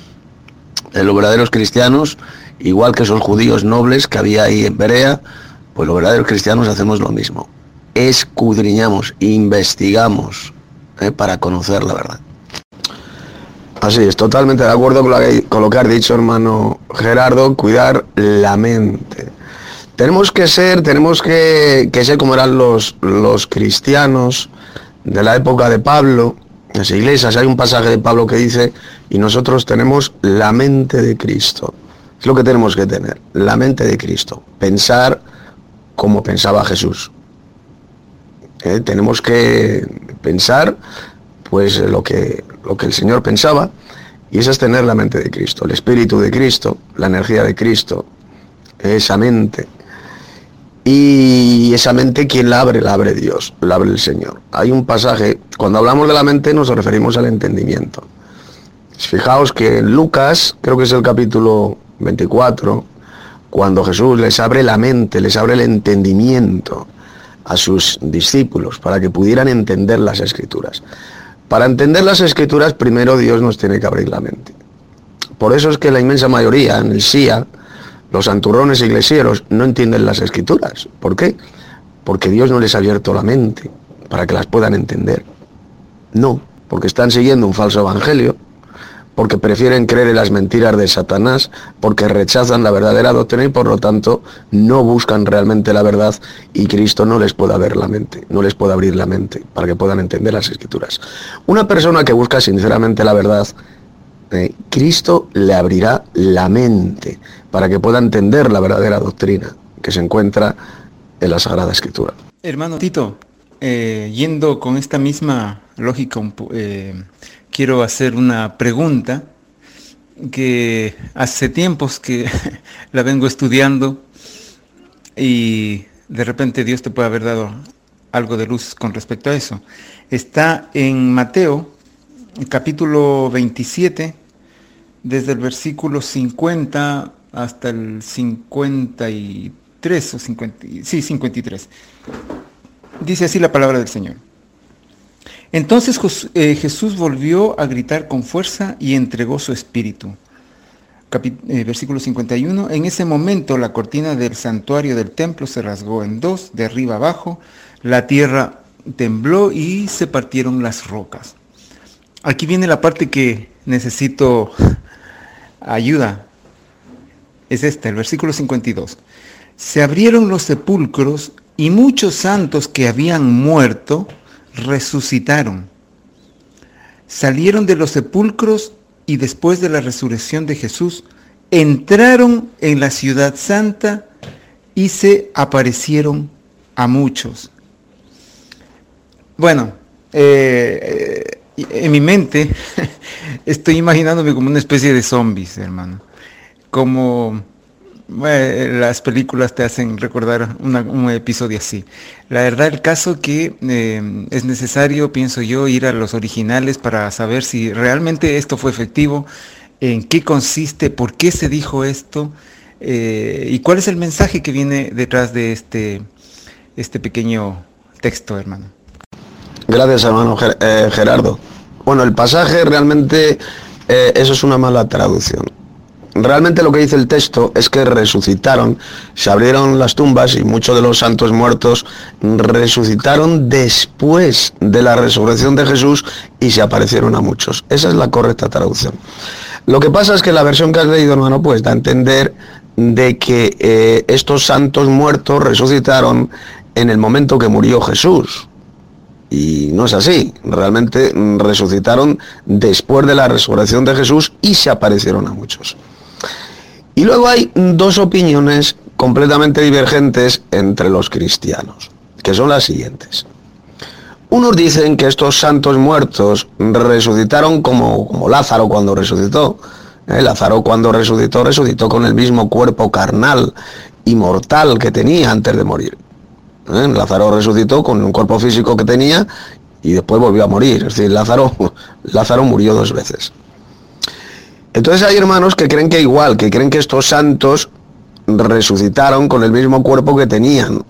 Los verdaderos cristianos, igual que esos judíos nobles que había ahí en Berea, pues los verdaderos cristianos hacemos lo mismo. Escudriñamos, investigamos para conocer la verdad. Así es, totalmente de acuerdo con lo que has dicho, hermano Gerardo, cuidar la mente. Tenemos que ser como eran los cristianos de la época de Pablo, en las iglesias. Hay un pasaje de Pablo que dice, y nosotros tenemos la mente de Cristo. Es lo que tenemos que tener, la mente de Cristo. Pensar como pensaba Jesús. Tenemos que pensar pues lo que el Señor pensaba, y eso es tener la mente de Cristo, el Espíritu de Cristo, la energía de Cristo, esa mente. Y esa mente, ¿quién la abre? La abre Dios, la abre el Señor. Hay un pasaje, cuando hablamos de la mente nos referimos al entendimiento. Fijaos que en Lucas, creo que es el capítulo 24, cuando Jesús les abre la mente, les abre el entendimiento a sus discípulos para que pudieran entender las Escrituras. Para entender las Escrituras, primero Dios nos tiene que abrir la mente. Por eso es que la inmensa mayoría en el SIA, los santurrones iglesieros, no entienden las Escrituras. ¿Por qué? Porque Dios no les ha abierto la mente para que las puedan entender. No, porque están siguiendo un falso evangelio, porque prefieren creer en las mentiras de Satanás, porque rechazan la verdadera doctrina y por lo tanto no buscan realmente la verdad, y Cristo no les puede abrir la mente, no les puede abrir la mente para que puedan entender las Escrituras. Una persona que busca sinceramente la verdad, Cristo le abrirá la mente para que pueda entender la verdadera doctrina que se encuentra en la Sagrada Escritura. Hermano Tito, yendo con esta misma lógica, quiero hacer una pregunta que hace tiempos que la vengo estudiando, y de repente Dios te puede haber dado algo de luz con respecto a eso. Está en Mateo, capítulo 27, desde el versículo 50 hasta el 53, 53. Dice así la palabra del Señor. Entonces Jesús volvió a gritar con fuerza y entregó su espíritu. Versículo 51. En ese momento la cortina del santuario del templo se rasgó en dos, de arriba abajo. La tierra tembló y se partieron las rocas. Aquí viene la parte que necesito ayuda. Es esta, el versículo 52. Se abrieron los sepulcros y muchos santos que habían muerto resucitaron. Salieron de los sepulcros y después de la resurrección de Jesús, entraron en la ciudad santa y se aparecieron a muchos. Bueno, en mi mente estoy imaginándome como una especie de zombies, hermano. Como las películas te hacen recordar un episodio así. La verdad, el caso que es necesario, pienso yo, ir a los originales para saber si realmente esto fue efectivo, en qué consiste, por qué se dijo esto, y cuál es el mensaje que viene detrás de este pequeño texto, hermano. Gracias, hermano Gerardo. Bueno, el pasaje realmente, eso es una mala traducción. Realmente lo que dice el texto es que resucitaron, se abrieron las tumbas y muchos de los santos muertos resucitaron después de la resurrección de Jesús y se aparecieron a muchos. Esa es la correcta traducción. Lo que pasa es que la versión que has leído, hermano, pues da a entender de que estos santos muertos resucitaron en el momento que murió Jesús. Y no es así, realmente resucitaron después de la resurrección de Jesús y se aparecieron a muchos. Y luego hay dos opiniones completamente divergentes entre los cristianos, que son las siguientes. Unos dicen que estos santos muertos resucitaron como Lázaro cuando resucitó. Lázaro cuando resucitó con el mismo cuerpo carnal y mortal que tenía antes de morir. Lázaro resucitó con un cuerpo físico que tenía y después volvió a morir. Es decir, Lázaro murió 2 veces. Entonces hay hermanos que creen que igual, que creen que estos santos resucitaron con el mismo cuerpo que tenían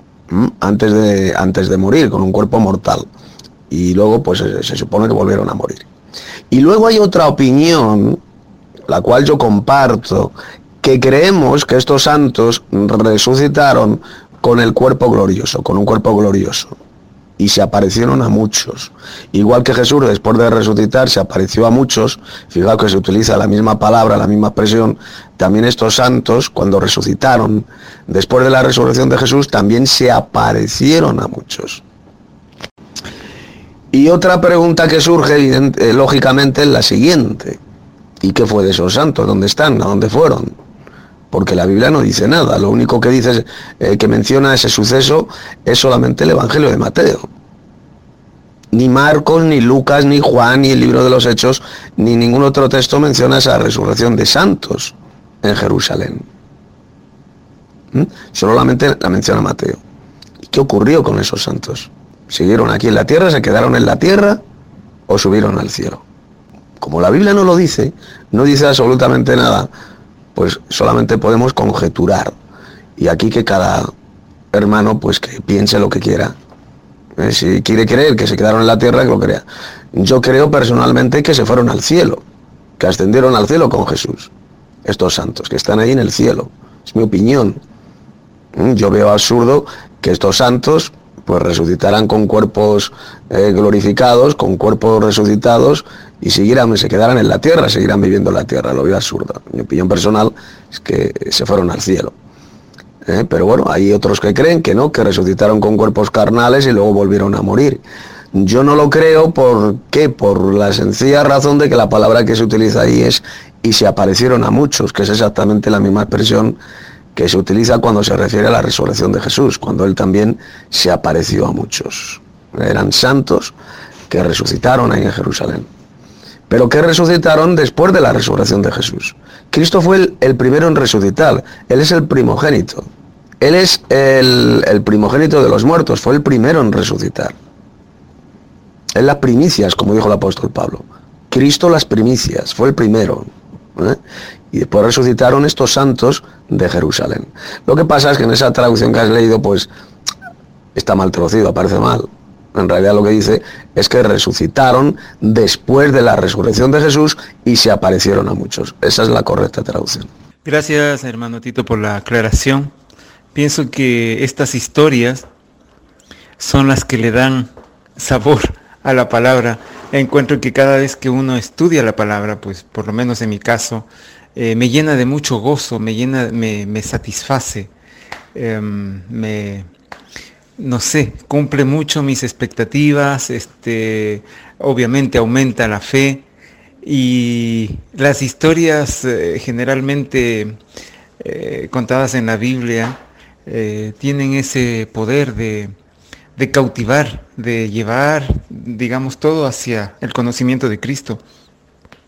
antes de morir, con un cuerpo mortal. Y luego pues se supone que volvieron a morir. Y luego hay otra opinión, la cual yo comparto, que creemos que estos santos resucitaron con el cuerpo glorioso, con un cuerpo glorioso. Y se aparecieron a muchos. Igual que Jesús, después de resucitar, se apareció a muchos. Fijaos que se utiliza la misma palabra, la misma expresión. También estos santos, cuando resucitaron, después de la resurrección de Jesús, también se aparecieron a muchos. Y otra pregunta que surge, lógicamente, es la siguiente. ¿Y qué fue de esos santos? ¿Dónde están? ¿A dónde fueron? Porque la Biblia no dice nada, lo único que dice, que menciona ese suceso es solamente el Evangelio de Mateo. Ni Marcos, ni Lucas, ni Juan, ni el libro de los Hechos, ni ningún otro texto menciona esa resurrección de santos en Jerusalén. Solamente la menciona Mateo. ¿Y qué ocurrió con esos santos? ¿Siguieron aquí en la tierra, se quedaron en la tierra o subieron al cielo? Como la Biblia no lo dice, no dice absolutamente nada, pues solamente podemos conjeturar. Y aquí que cada hermano pues que piense lo que quiera. Si quiere creer que se quedaron en la tierra, que lo crea. Yo creo personalmente que se fueron al cielo, que ascendieron al cielo con Jesús. Estos santos, que están ahí en el cielo. Es mi opinión. Yo veo absurdo que estos santos pues resucitaran con cuerpos glorificados, con cuerpos resucitados, y se quedaran en la tierra, seguirán viviendo en la tierra. Lo veo absurdo. Mi opinión personal es que se fueron al cielo. Pero bueno, hay otros que creen que no, que resucitaron con cuerpos carnales y luego volvieron a morir. Yo no lo creo, ¿por qué? Por la sencilla razón de que la palabra que se utiliza ahí es "y se aparecieron a muchos", que es exactamente la misma expresión que se utiliza cuando se refiere a la resurrección de Jesús, cuando él también se apareció a muchos. Eran santos que resucitaron ahí en Jerusalén, pero que resucitaron después de la resurrección de Jesús. Cristo fue el primero en resucitar, él es el primogénito, él es el primogénito de los muertos, fue el primero en resucitar. Es las primicias, como dijo el apóstol Pablo. Cristo las primicias, fue el primero. Y después resucitaron estos santos de Jerusalén. Lo que pasa es que en esa traducción que has leído, pues está mal traducido, aparece mal. En realidad lo que dice es que resucitaron después de la resurrección de Jesús y se aparecieron a muchos. Esa es la correcta traducción. Gracias, hermano Tito, por la aclaración. Pienso que estas historias son las que le dan sabor a la palabra. Encuentro que cada vez que uno estudia la palabra, pues por lo menos en mi caso, me llena de mucho gozo, me satisface, no sé, cumple mucho mis expectativas, obviamente aumenta la fe, y las historias generalmente contadas en la Biblia tienen ese poder de cautivar, de llevar, digamos, todo hacia el conocimiento de Cristo.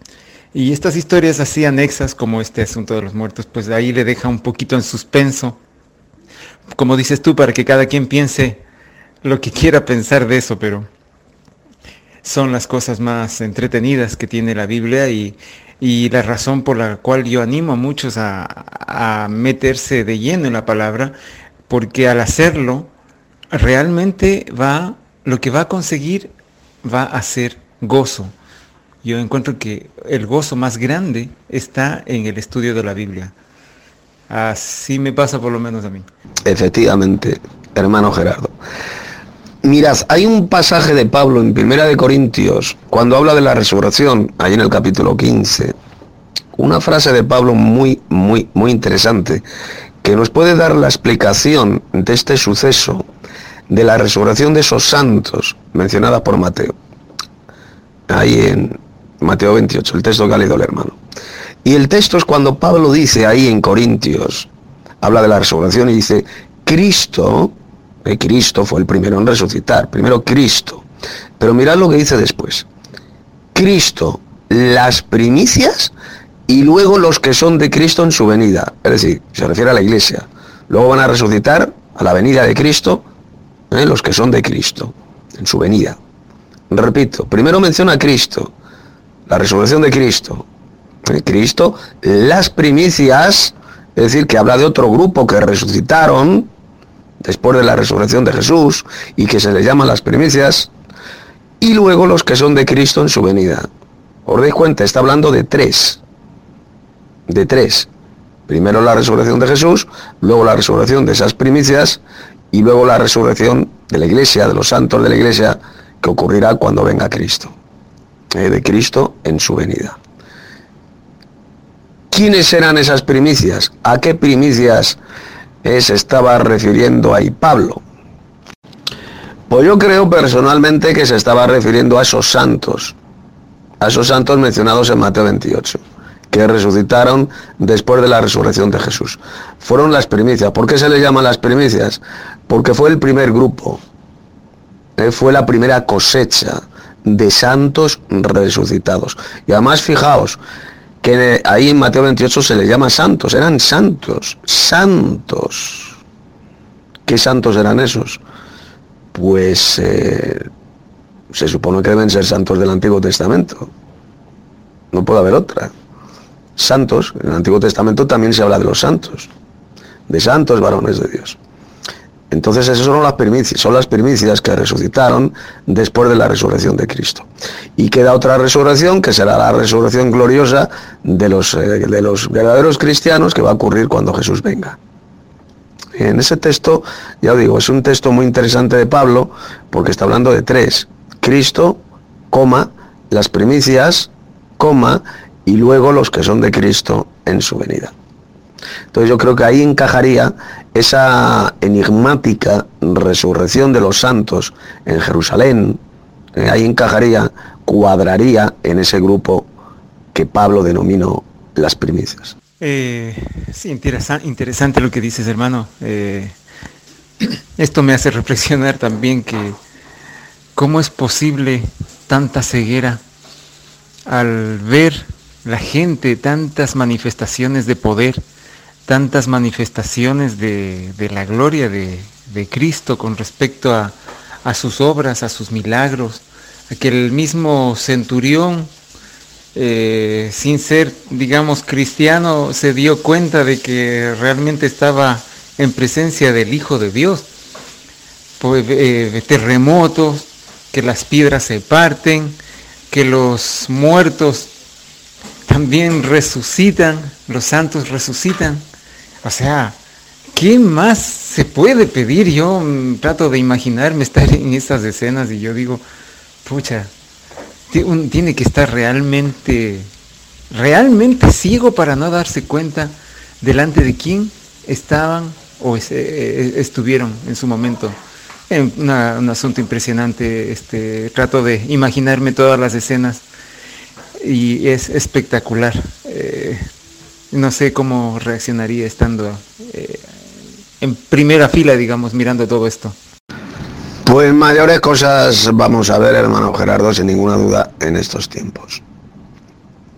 Y estas historias así anexas, como este asunto de los muertos, pues ahí le deja un poquito en suspenso, como dices tú, para que cada quien piense lo que quiera pensar de eso, pero son las cosas más entretenidas que tiene la Biblia y la razón por la cual yo animo a muchos a meterse de lleno en la palabra, porque al hacerlo, realmente lo que va a conseguir va a ser gozo. Yo encuentro que el gozo más grande está en el estudio de la Biblia. Así me pasa por lo menos a mí. Efectivamente, hermano Gerardo. Mirad, hay un pasaje de Pablo en 1 de Corintios, cuando habla de la resurrección, ahí en el capítulo 15, una frase de Pablo muy interesante, que nos puede dar la explicación de este suceso, de la resurrección de esos santos, mencionada por Mateo. Ahí en Mateo 28, el texto que ha leído el hermano. Y el texto es cuando Pablo dice ahí en Corintios, habla de la resurrección y dice, Cristo fue el primero en resucitar, primero Cristo. Pero mirad lo que dice después. Cristo, las primicias y luego los que son de Cristo en su venida. Es decir, se refiere a la iglesia. Luego van a resucitar a la venida de Cristo, los que son de Cristo en su venida. Repito, primero menciona a Cristo, la resurrección de Cristo. Cristo, las primicias, es decir, que habla de otro grupo que resucitaron después de la resurrección de Jesús y que se les llama las primicias, y luego los que son de Cristo en su venida. Os dais cuenta, está hablando de tres. Primero la resurrección de Jesús, luego la resurrección de esas primicias y luego la resurrección de la iglesia, de los santos de la iglesia, que ocurrirá cuando venga Cristo. De Cristo en su venida. ¿Quiénes serán esas primicias? ¿A qué primicias se estaba refiriendo ahí Pablo? Pues yo creo personalmente que se estaba refiriendo a esos santos mencionados en Mateo 28, que resucitaron después de la resurrección de Jesús. Fueron las primicias. ¿Por qué se les llama las primicias? Porque fue el primer grupo, fue la primera cosecha de santos resucitados. Y además fijaos que ahí en Mateo 28 se les llama santos, eran santos. ¿Qué santos eran esos? Pues se supone que deben ser santos del Antiguo Testamento. No puede haber otra. Santos, en el Antiguo Testamento también se habla de los santos, de santos varones de Dios. Entonces esas son las primicias que resucitaron después de la resurrección de Cristo. Y queda otra resurrección, que será la resurrección gloriosa de los verdaderos cristianos, que va a ocurrir cuando Jesús venga. En ese texto, ya os digo, es un texto muy interesante de Pablo, porque está hablando de tres. Cristo, las primicias, y luego los que son de Cristo en su venida. Entonces yo creo que ahí encajaría esa enigmática resurrección de los santos en Jerusalén, ahí encajaría, cuadraría en ese grupo que Pablo denominó las primicias. Sí, interesante lo que dices, hermano. Esto me hace reflexionar también que cómo es posible tanta ceguera al ver la gente, tantas manifestaciones de poder, tantas manifestaciones de la gloria de Cristo con respecto a sus obras, a sus milagros, a que el mismo centurión, sin ser, digamos, cristiano, se dio cuenta de que realmente estaba en presencia del Hijo de Dios. Terremotos, que las piedras se parten, que los muertos también resucitan, los santos resucitan. O sea, ¿qué más se puede pedir? Yo trato de imaginarme estar en estas escenas y yo digo, pucha, tiene que estar realmente ciego para no darse cuenta delante de quién estaban o estuvieron en su momento. Un asunto impresionante. Trato de imaginarme todas las escenas y es espectacular. No sé cómo reaccionaría estando en primera fila, digamos, mirando todo esto. Pues mayores cosas vamos a ver, hermano Gerardo, sin ninguna duda, en estos tiempos.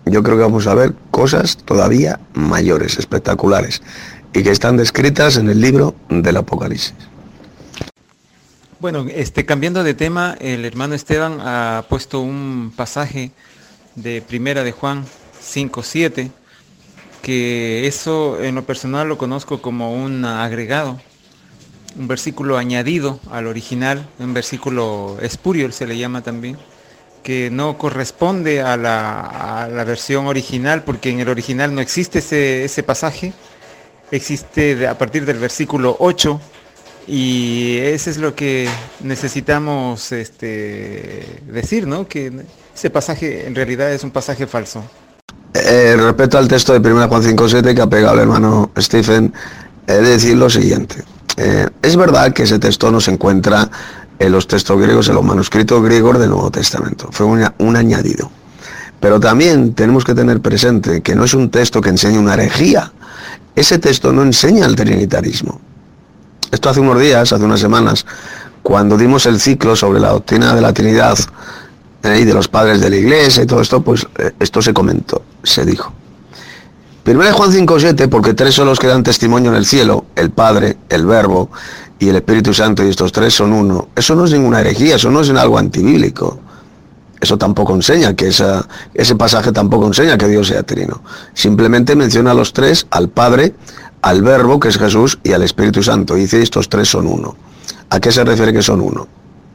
yo creo que vamos a ver cosas todavía mayores, espectaculares, y que están descritas en el libro del Apocalipsis. Bueno, cambiando de tema, el hermano Esteban ha puesto un pasaje de Primera de Juan 5:7, que eso en lo personal lo conozco como un agregado, un versículo añadido al original, un versículo espurio se le llama también, que no corresponde a la versión original, porque en el original no existe ese pasaje, existe a partir del versículo 8, y eso es lo que necesitamos decir, ¿no? Que ese pasaje en realidad es un pasaje falso. Respecto al texto de 1 Juan 5:7 que ha pegado el hermano Stephen, he de decir lo siguiente. Es verdad que ese texto no se encuentra en los textos griegos, en los manuscritos griegos del Nuevo Testamento. Fue un añadido. Pero también tenemos que tener presente que no es un texto que enseñe una herejía. Ese texto no enseña el trinitarismo. Esto hace unos días, hace unas semanas, cuando dimos el ciclo sobre la doctrina de la Trinidad y de los padres de la Iglesia y todo esto, pues esto se comentó, se dijo. 1 Juan 5:7, porque tres son los que dan testimonio en el cielo, el Padre, el Verbo y el Espíritu Santo, y estos tres son uno. Eso no es ninguna herejía, eso no es algo antibíblico. Eso tampoco enseña, ese pasaje tampoco enseña que Dios sea trino. Simplemente menciona a los tres, al Padre, al Verbo, que es Jesús, y al Espíritu Santo. Y dice, estos tres son uno. ¿A qué se refiere que son uno?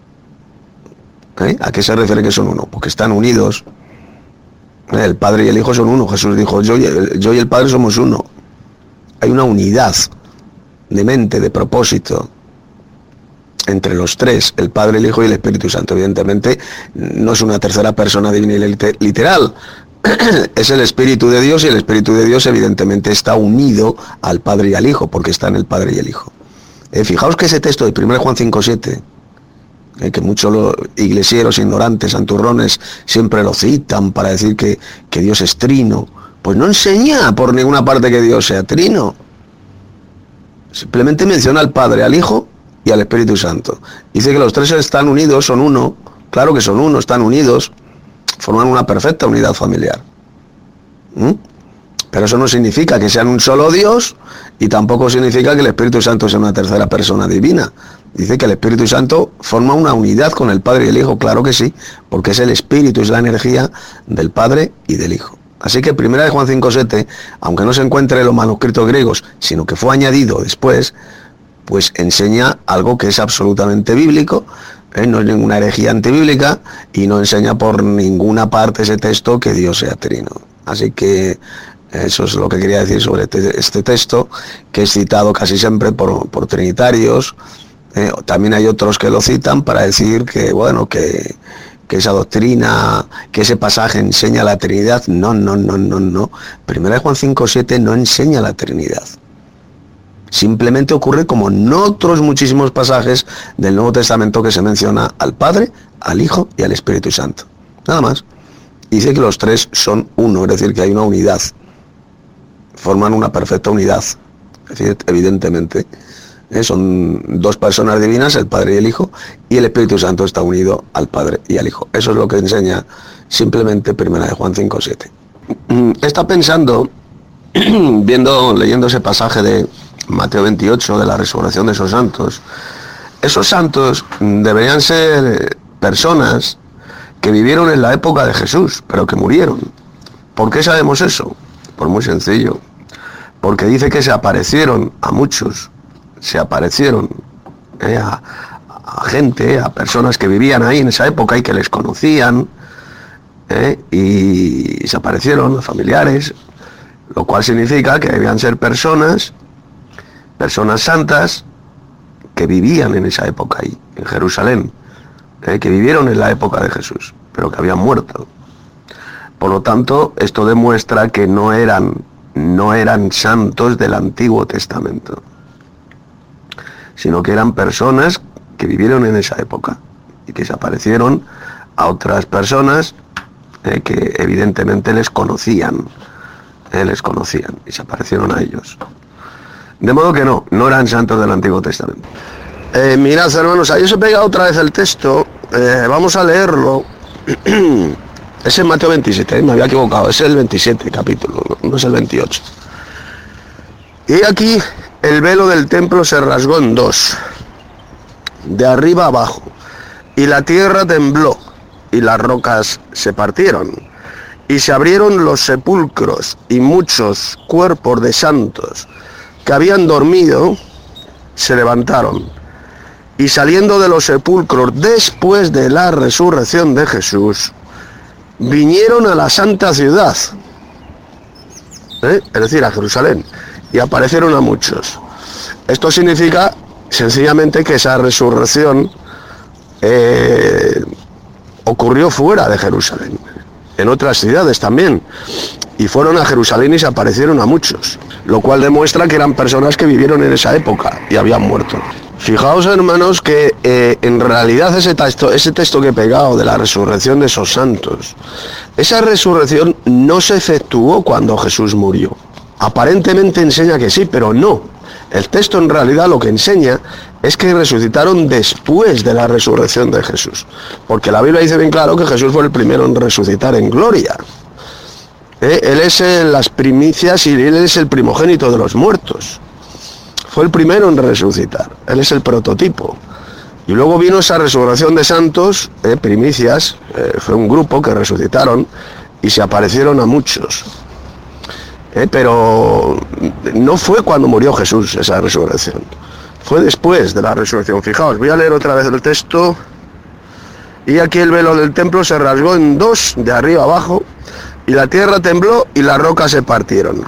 ¿A qué se refiere que son uno? Porque están unidos. El Padre y el Hijo son uno. Jesús dijo, yo y el Padre somos uno. Hay una unidad de mente, de propósito, entre los tres, el Padre, el Hijo y el Espíritu Santo. Evidentemente, no es una tercera persona divina y literal. Es el Espíritu de Dios, y el Espíritu de Dios evidentemente está unido al Padre y al Hijo, porque está en el Padre y el Hijo. Fijaos que ese texto de 1 Juan 5:7, que muchos los iglesieros ignorantes, santurrones, siempre lo citan para decir que Dios es trino, pues no enseña por ninguna parte que Dios sea trino. Simplemente menciona al Padre, al Hijo y al Espíritu Santo. Dice que los tres están unidos, son uno. Claro que son uno, están unidos, forman una perfecta unidad familiar. Pero eso no significa que sean un solo Dios, y tampoco significa que el Espíritu Santo sea una tercera persona divina. Dice que el Espíritu Santo forma una unidad con el Padre y el Hijo, claro que sí, porque es el Espíritu, es la energía del Padre y del Hijo. Así que 1 Juan 5:7, aunque no se encuentre en los manuscritos griegos, sino que fue añadido después, pues enseña algo que es absolutamente bíblico, no es ninguna herejía antibíblica, y no enseña por ninguna parte ese texto que Dios sea trino. Así que eso es lo que quería decir sobre este texto, que es citado casi siempre por trinitarios. También hay otros que lo citan para decir que, bueno, que esa doctrina, que ese pasaje enseña la Trinidad. No. 1 Juan 5:7 no enseña la Trinidad. Simplemente ocurre como en otros muchísimos pasajes del Nuevo Testamento que se menciona al Padre, al Hijo y al Espíritu Santo. Nada más. Dice que los tres son uno, es decir, que hay una unidad. Forman una perfecta unidad. Es decir, evidentemente, son dos personas divinas, el Padre y el Hijo, y el Espíritu Santo está unido al Padre y al Hijo. Eso es lo que enseña simplemente 1 Juan 5:7. Está pensando, leyendo ese pasaje de Mateo 28, de la resurrección de esos santos. Esos santos deberían ser personas que vivieron en la época de Jesús, pero que murieron. ¿Por qué sabemos eso? Pues muy sencillo. Porque dice que se aparecieron a muchos, se aparecieron a gente, a personas que vivían ahí en esa época y que les conocían, y se aparecieron a familiares, lo cual significa que debían ser personas santas que vivían en esa época ahí, en Jerusalén, que vivieron en la época de Jesús, pero que habían muerto. Por lo tanto, esto demuestra que no eran santos del Antiguo Testamento, sino que eran personas que vivieron en esa época y que se aparecieron a otras personas que evidentemente les conocían y se aparecieron a ellos. De modo que no eran santos del Antiguo Testamento. Mirad, hermanos, ahí os he pegado otra vez el texto. Vamos a leerlo. Es en Mateo 27, me había equivocado, es el 27 capítulo, no es el 28. Y aquí el velo del templo se rasgó en dos, de arriba abajo, y la tierra tembló, y las rocas se partieron, y se abrieron los sepulcros, y muchos cuerpos de santos que habían dormido se levantaron, y saliendo de los sepulcros después de la resurrección de Jesús, vinieron a la santa ciudad, es decir, a Jerusalén, y aparecieron a muchos. Esto significa sencillamente que esa resurrección ocurrió fuera de Jerusalén, en otras ciudades también, y fueron a Jerusalén y se aparecieron a muchos, lo cual demuestra que eran personas que vivieron en esa época y habían muerto. Fijaos, hermanos, que en realidad ese texto que he pegado de la resurrección de esos santos, esa resurrección no se efectuó cuando Jesús murió. Aparentemente enseña que sí, pero no. El texto en realidad lo que enseña es que resucitaron después de la resurrección de Jesús. Porque la Biblia dice bien claro que Jesús fue el primero en resucitar en gloria. Él es las primicias y él es el primogénito de los muertos. Fue el primero en resucitar, él es el prototipo. Y luego vino esa resurrección de santos, primicias, fue un grupo que resucitaron y se aparecieron a muchos. Pero no fue cuando murió Jesús esa resurrección, fue después de la resurrección. Fijaos, voy a leer otra vez el texto. Y aquí el velo del templo se rasgó en dos, de arriba abajo, y la tierra tembló y las rocas se partieron.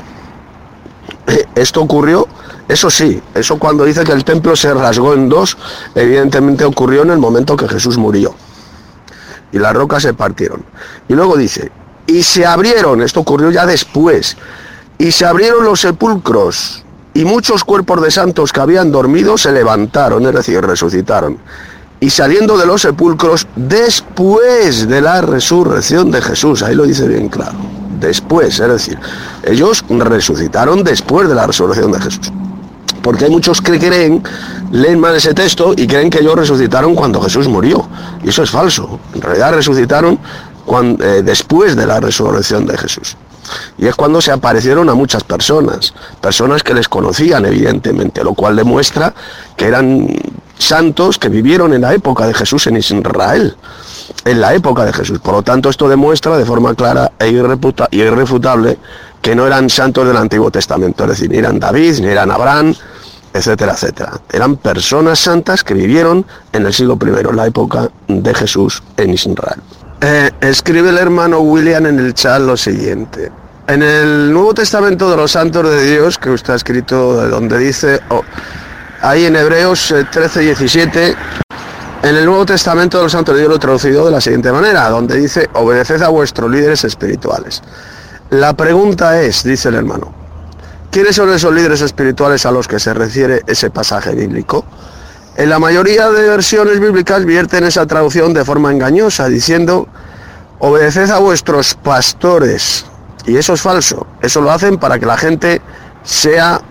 Esto ocurrió. Eso sí, eso cuando dice que el templo se rasgó en dos, evidentemente ocurrió en el momento que Jesús murió. Y las rocas se partieron. Y luego dice, y se abrieron, esto ocurrió ya después, y se abrieron los sepulcros, y muchos cuerpos de santos que habían dormido se levantaron, es decir, resucitaron. Y saliendo de los sepulcros después de la resurrección de Jesús, ahí lo dice bien claro, después, es decir, ellos resucitaron después de la resurrección de Jesús. Porque hay muchos que leen mal ese texto y creen que ellos resucitaron cuando Jesús murió. Y eso es falso. En realidad resucitaron después de la resurrección de Jesús. Y es cuando se aparecieron a muchas personas que les conocían evidentemente, lo cual demuestra que eran santos que vivieron en la época de Jesús en Israel. En la época de Jesús. Por lo tanto, esto demuestra de forma clara e irrefutable que no eran santos del Antiguo Testamento, es decir, ni eran David, ni eran Abraham, etcétera, etcétera. Eran personas santas que vivieron en el siglo I, en la época de Jesús en Israel. Escribe el hermano William en el chat lo siguiente. En el Nuevo Testamento de los Santos de Dios, que usted ha escrito, donde dice, ahí en Hebreos 13:17, en el Nuevo Testamento de los Santos de Dios lo he traducido de la siguiente manera, donde dice, obedeced a vuestros líderes espirituales. La pregunta es, dice el hermano, ¿quiénes son esos líderes espirituales a los que se refiere ese pasaje bíblico? En la mayoría de versiones bíblicas vierten esa traducción de forma engañosa, diciendo, obedeced a vuestros pastores. Y eso es falso, eso lo hacen para que la gente sea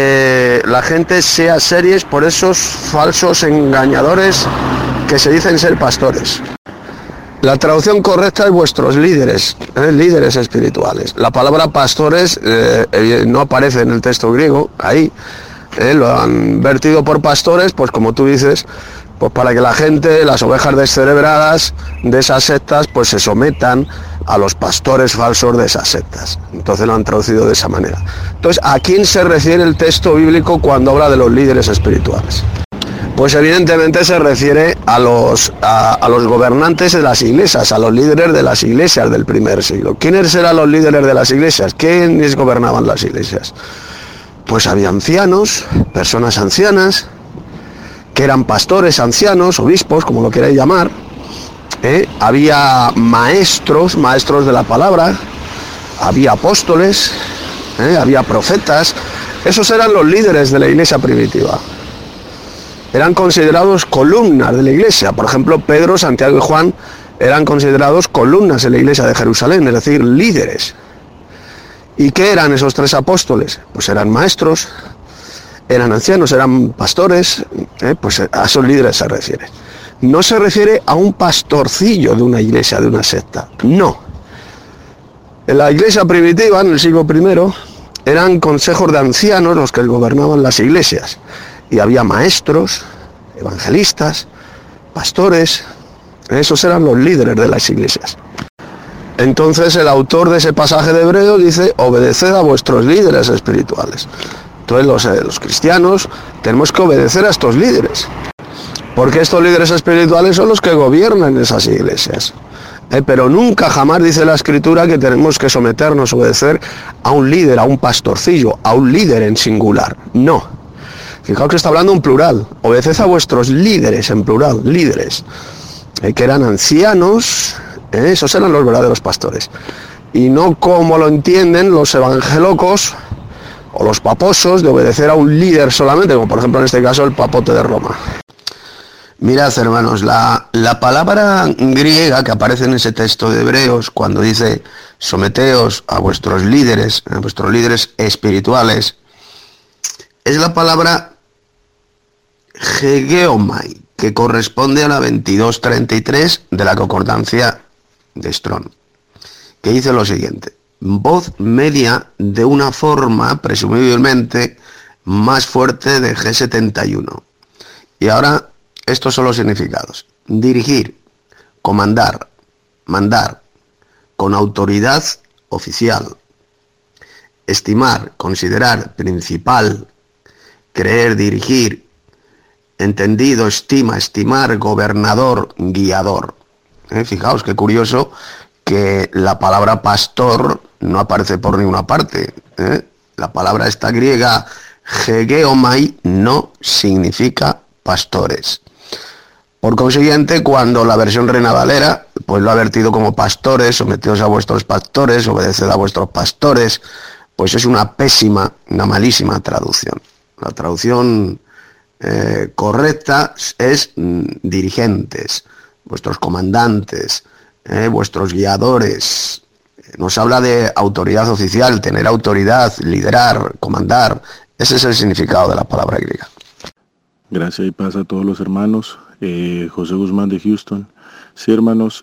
series por esos falsos engañadores que se dicen ser pastores. La traducción correcta es vuestros líderes, líderes espirituales. La palabra pastores no aparece en el texto griego, ahí. Lo han vertido por pastores, pues como tú dices, pues para que la gente, las ovejas descerebradas de esas sectas, pues se sometan a los pastores falsos de esas sectas. Entonces lo han traducido de esa manera. Entonces, ¿a quién se refiere el texto bíblico cuando habla de los líderes espirituales? Pues evidentemente se refiere a los gobernantes de las iglesias, a los líderes de las iglesias del primer siglo. ¿Quiénes eran los líderes de las iglesias? ¿Quiénes gobernaban las iglesias? Pues había ancianos, personas ancianas, que eran pastores ancianos, obispos, como lo queráis llamar. Había maestros de la palabra, había apóstoles, había profetas. Esos eran los líderes de la iglesia primitiva. Eran considerados columnas de la iglesia. Por ejemplo, Pedro, Santiago y Juan eran considerados columnas de la iglesia de Jerusalén, es decir, líderes. ¿Y qué eran esos tres apóstoles? Pues eran maestros, eran ancianos, eran pastores, pues a esos líderes se refiere. No se refiere a un pastorcillo de una iglesia, de una secta, no. En la iglesia primitiva, en el siglo I, eran consejos de ancianos los que gobernaban las iglesias. Y había maestros, evangelistas, pastores, esos eran los líderes de las iglesias. Entonces el autor de ese pasaje de Hebreos dice, obedeced a vuestros líderes espirituales. Entonces los cristianos tenemos que obedecer a estos líderes, porque estos líderes espirituales son los que gobiernan esas iglesias. Pero nunca jamás dice la Escritura que tenemos que someternos, obedecer a un líder, a un pastorcillo, a un líder en singular. No. Fijaos que está hablando en plural. Obedeced a vuestros líderes en plural, líderes, que eran ancianos, esos eran los verdaderos pastores. Y no como lo entienden los evangelocos o los paposos, de obedecer a un líder solamente, como por ejemplo en este caso el papote de Roma. Mirad, hermanos, la palabra griega que aparece en ese texto de Hebreos, cuando dice someteos a vuestros líderes espirituales, es la palabra hegeomai, que corresponde a la 2233 de la concordancia de Strong, que dice lo siguiente: voz media de una forma presumiblemente más fuerte de G71. Y ahora, estos son los significados: dirigir, comandar, mandar, con autoridad oficial, estimar, considerar, principal, creer, dirigir, entendido, estima, estimar, gobernador, guiador. Fijaos qué curioso que la palabra pastor no aparece por ninguna parte. La palabra esta griega, hegeomai, no significa pastores. Por consiguiente, cuando la versión Reina Valera pues lo ha vertido como pastores, someteos a vuestros pastores, obedeced a vuestros pastores, pues es una pésima, una malísima traducción. La traducción correcta es dirigentes, vuestros comandantes, vuestros guiadores. Nos habla de autoridad oficial, tener autoridad, liderar, comandar. Ese es el significado de la palabra griega. Gracias y paz a todos los hermanos. José Guzmán de Houston. Sí, hermanos,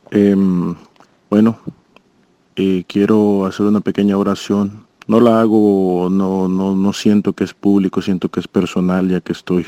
quiero hacer una pequeña oración. No la hago, no siento que es público, siento que es personal, ya que estoy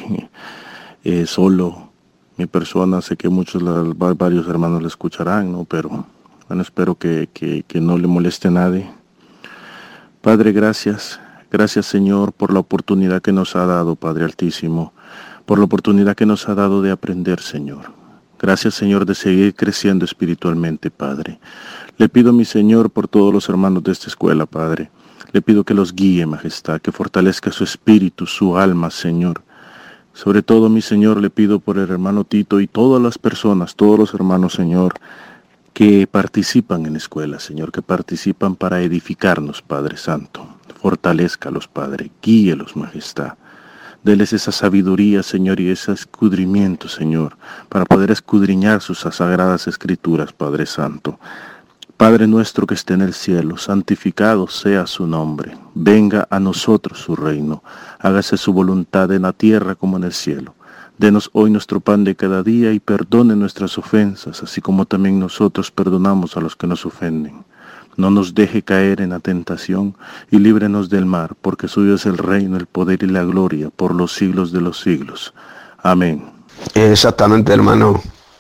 solo. Mi persona, sé que varios hermanos la escucharán, ¿no? Pero bueno, espero que no le moleste a nadie. Padre, gracias. Gracias, Señor, por la oportunidad que nos ha dado, Padre Altísimo, por la oportunidad que nos ha dado de aprender, Señor. Gracias, Señor, de seguir creciendo espiritualmente, Padre. Le pido, mi Señor, por todos los hermanos de esta escuela, Padre. Le pido que los guíe, Majestad, que fortalezca su espíritu, su alma, Señor. Sobre todo, mi Señor, le pido por el hermano Tito y todas las personas, todos los hermanos, Señor, que participan en la escuela, Señor, que participan para edificarnos, Padre Santo. Fortalézcalos, Padre, guíelos, Majestad. Deles esa sabiduría, Señor, y ese escudrimiento, Señor, para poder escudriñar sus sagradas escrituras, Padre Santo. Padre nuestro que esté en el cielo, santificado sea su nombre. Venga a nosotros su reino. Hágase su voluntad en la tierra como en el cielo. Denos hoy nuestro pan de cada día y perdone nuestras ofensas, así como también nosotros perdonamos a los que nos ofenden. No nos deje caer en la tentación y líbrenos del mal, porque suyo es el reino, el poder y la gloria por los siglos de los siglos. Amén. Exactamente, hermano.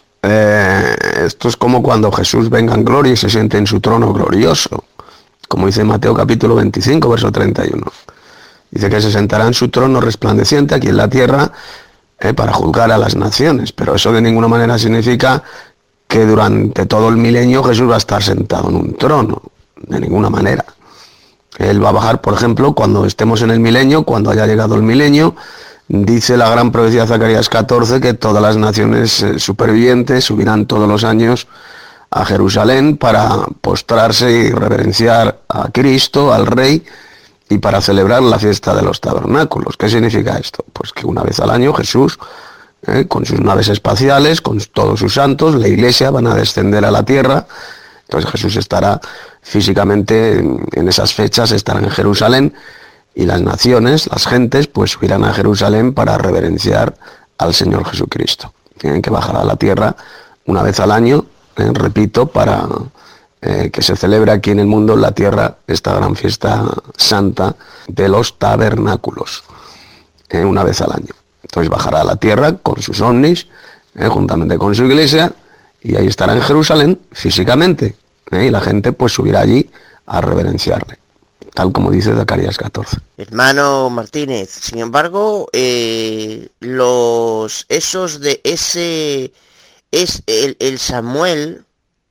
Esto es como cuando Jesús venga en gloria y se siente en su trono glorioso, como dice Mateo capítulo 25, verso 31. Dice que se sentará en su trono resplandeciente aquí en la tierra para juzgar a las naciones, pero eso de ninguna manera significa que durante todo el milenio Jesús va a estar sentado en un trono, de ninguna manera. Él va a bajar, por ejemplo, cuando estemos en el milenio, cuando haya llegado el milenio. Dice la gran profecía de Zacarías 14 que todas las naciones supervivientes subirán todos los años a Jerusalén para postrarse y reverenciar a Cristo, al Rey, y para celebrar la fiesta de los tabernáculos. ¿Qué significa esto? Pues que una vez al año Jesús, con sus naves espaciales, con todos sus santos, la iglesia van a descender a la tierra. Entonces Jesús estará físicamente en esas fechas, estará en Jerusalén, y las naciones, las gentes, pues subirán a Jerusalén para reverenciar al Señor Jesucristo. Tienen que bajar a la tierra una vez al año, repito, para que se celebra aquí en el mundo, en la tierra, esta gran fiesta santa de los tabernáculos, una vez al año. Entonces bajará a la tierra con sus ovnis, juntamente con su iglesia, y ahí estará en Jerusalén físicamente, y la gente pues subirá allí a reverenciarle, tal como dice Zacarías 14. Hermano Martínez, sin embargo, el Samuel,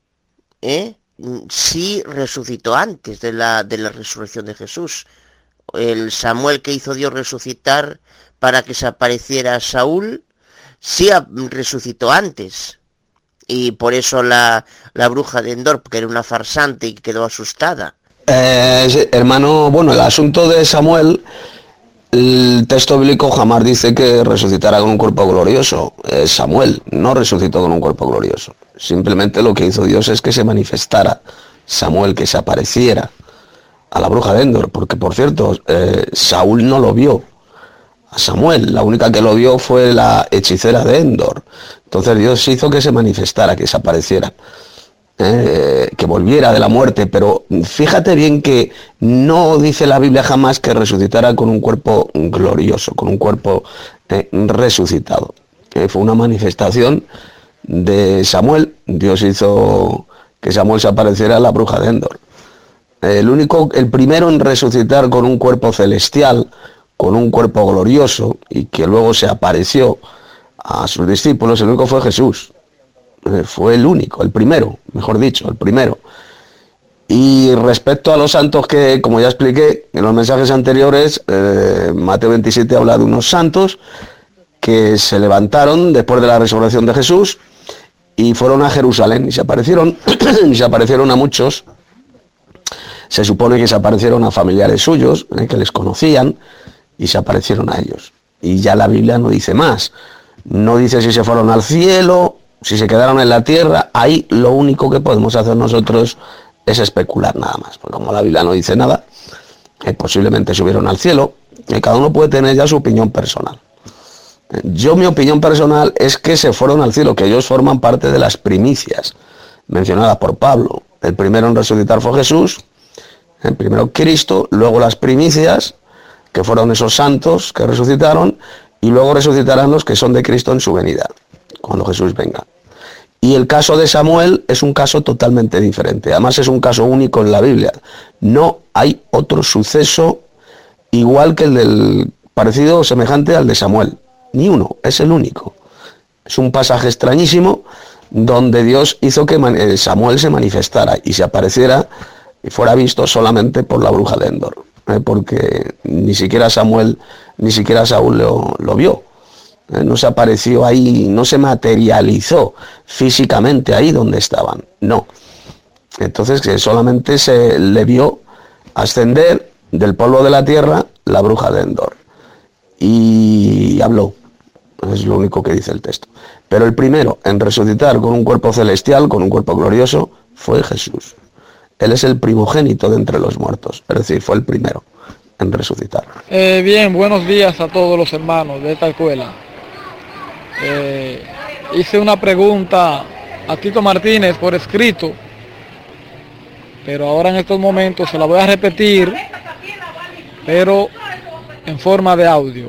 sí resucitó antes de la resurrección de Jesús. El Samuel que hizo Dios resucitar para que se apareciera a Saúl, sí resucitó antes. Y por eso la bruja de Endor, que era una farsante y quedó asustada. Sí, hermano, bueno, el asunto de Samuel, el texto bíblico jamás dice que resucitará con un cuerpo glorioso. Samuel no resucitó con un cuerpo glorioso. Simplemente lo que hizo Dios es que se manifestara Samuel, que se apareciera a la bruja de Endor, porque por cierto, Saúl no lo vio a Samuel, la única que lo vio fue la hechicera de Endor. Entonces Dios hizo que se manifestara, que se apareciera, que volviera de la muerte, pero fíjate bien que no dice la Biblia jamás que resucitara con un cuerpo glorioso, con un cuerpo resucitado. Fue una manifestación de Samuel. Dios hizo que Samuel se apareciera a la bruja de Endor. El primero en resucitar con un cuerpo celestial, con un cuerpo glorioso, y que luego se apareció a sus discípulos, el único fue Jesús. Fue el único, el primero, mejor dicho, el primero. Y respecto a los santos que, como ya expliqué en los mensajes anteriores, Mateo 27 habla de unos santos que se levantaron después de la resurrección de Jesús y fueron a Jerusalén y se aparecieron, y se aparecieron a muchos. Se supone que se aparecieron a familiares suyos, que les conocían, y se aparecieron a ellos. Y ya la Biblia no dice más. No dice si se fueron al cielo, si se quedaron en la tierra. Ahí lo único que podemos hacer nosotros es especular nada más. Porque como la Biblia no dice nada, posiblemente subieron al cielo, y cada uno puede tener ya su opinión personal. Mi opinión personal es que se fueron al cielo, que ellos forman parte de las primicias mencionadas por Pablo. El primero en resucitar fue Jesús, el primero Cristo, luego las primicias, que fueron esos santos que resucitaron, y luego resucitarán los que son de Cristo en su venida, cuando Jesús venga. Y el caso de Samuel es un caso totalmente diferente, además es un caso único en la Biblia. No hay otro suceso igual que el del parecido o semejante al de Samuel, ni uno, es el único. Es un pasaje extrañísimo donde Dios hizo que Samuel se manifestara y se apareciera y fuera visto solamente por la bruja de Endor, porque ni siquiera Samuel, ni siquiera Saúl lo vio. No se apareció ahí, no se materializó físicamente ahí donde estaban, no. Entonces que solamente se le vio ascender del polvo de la tierra la bruja de Endor y habló. Es lo único que dice el texto. Pero el primero en resucitar con un cuerpo celestial, con un cuerpo glorioso, fue Jesús. Él es el primogénito de entre los muertos, es decir, fue el primero en resucitar. Bien, buenos días a todos los hermanos de esta escuela. Hice una pregunta a Tito Martínez por escrito, pero ahora en estos momentos se la voy a repetir, pero en forma de audio.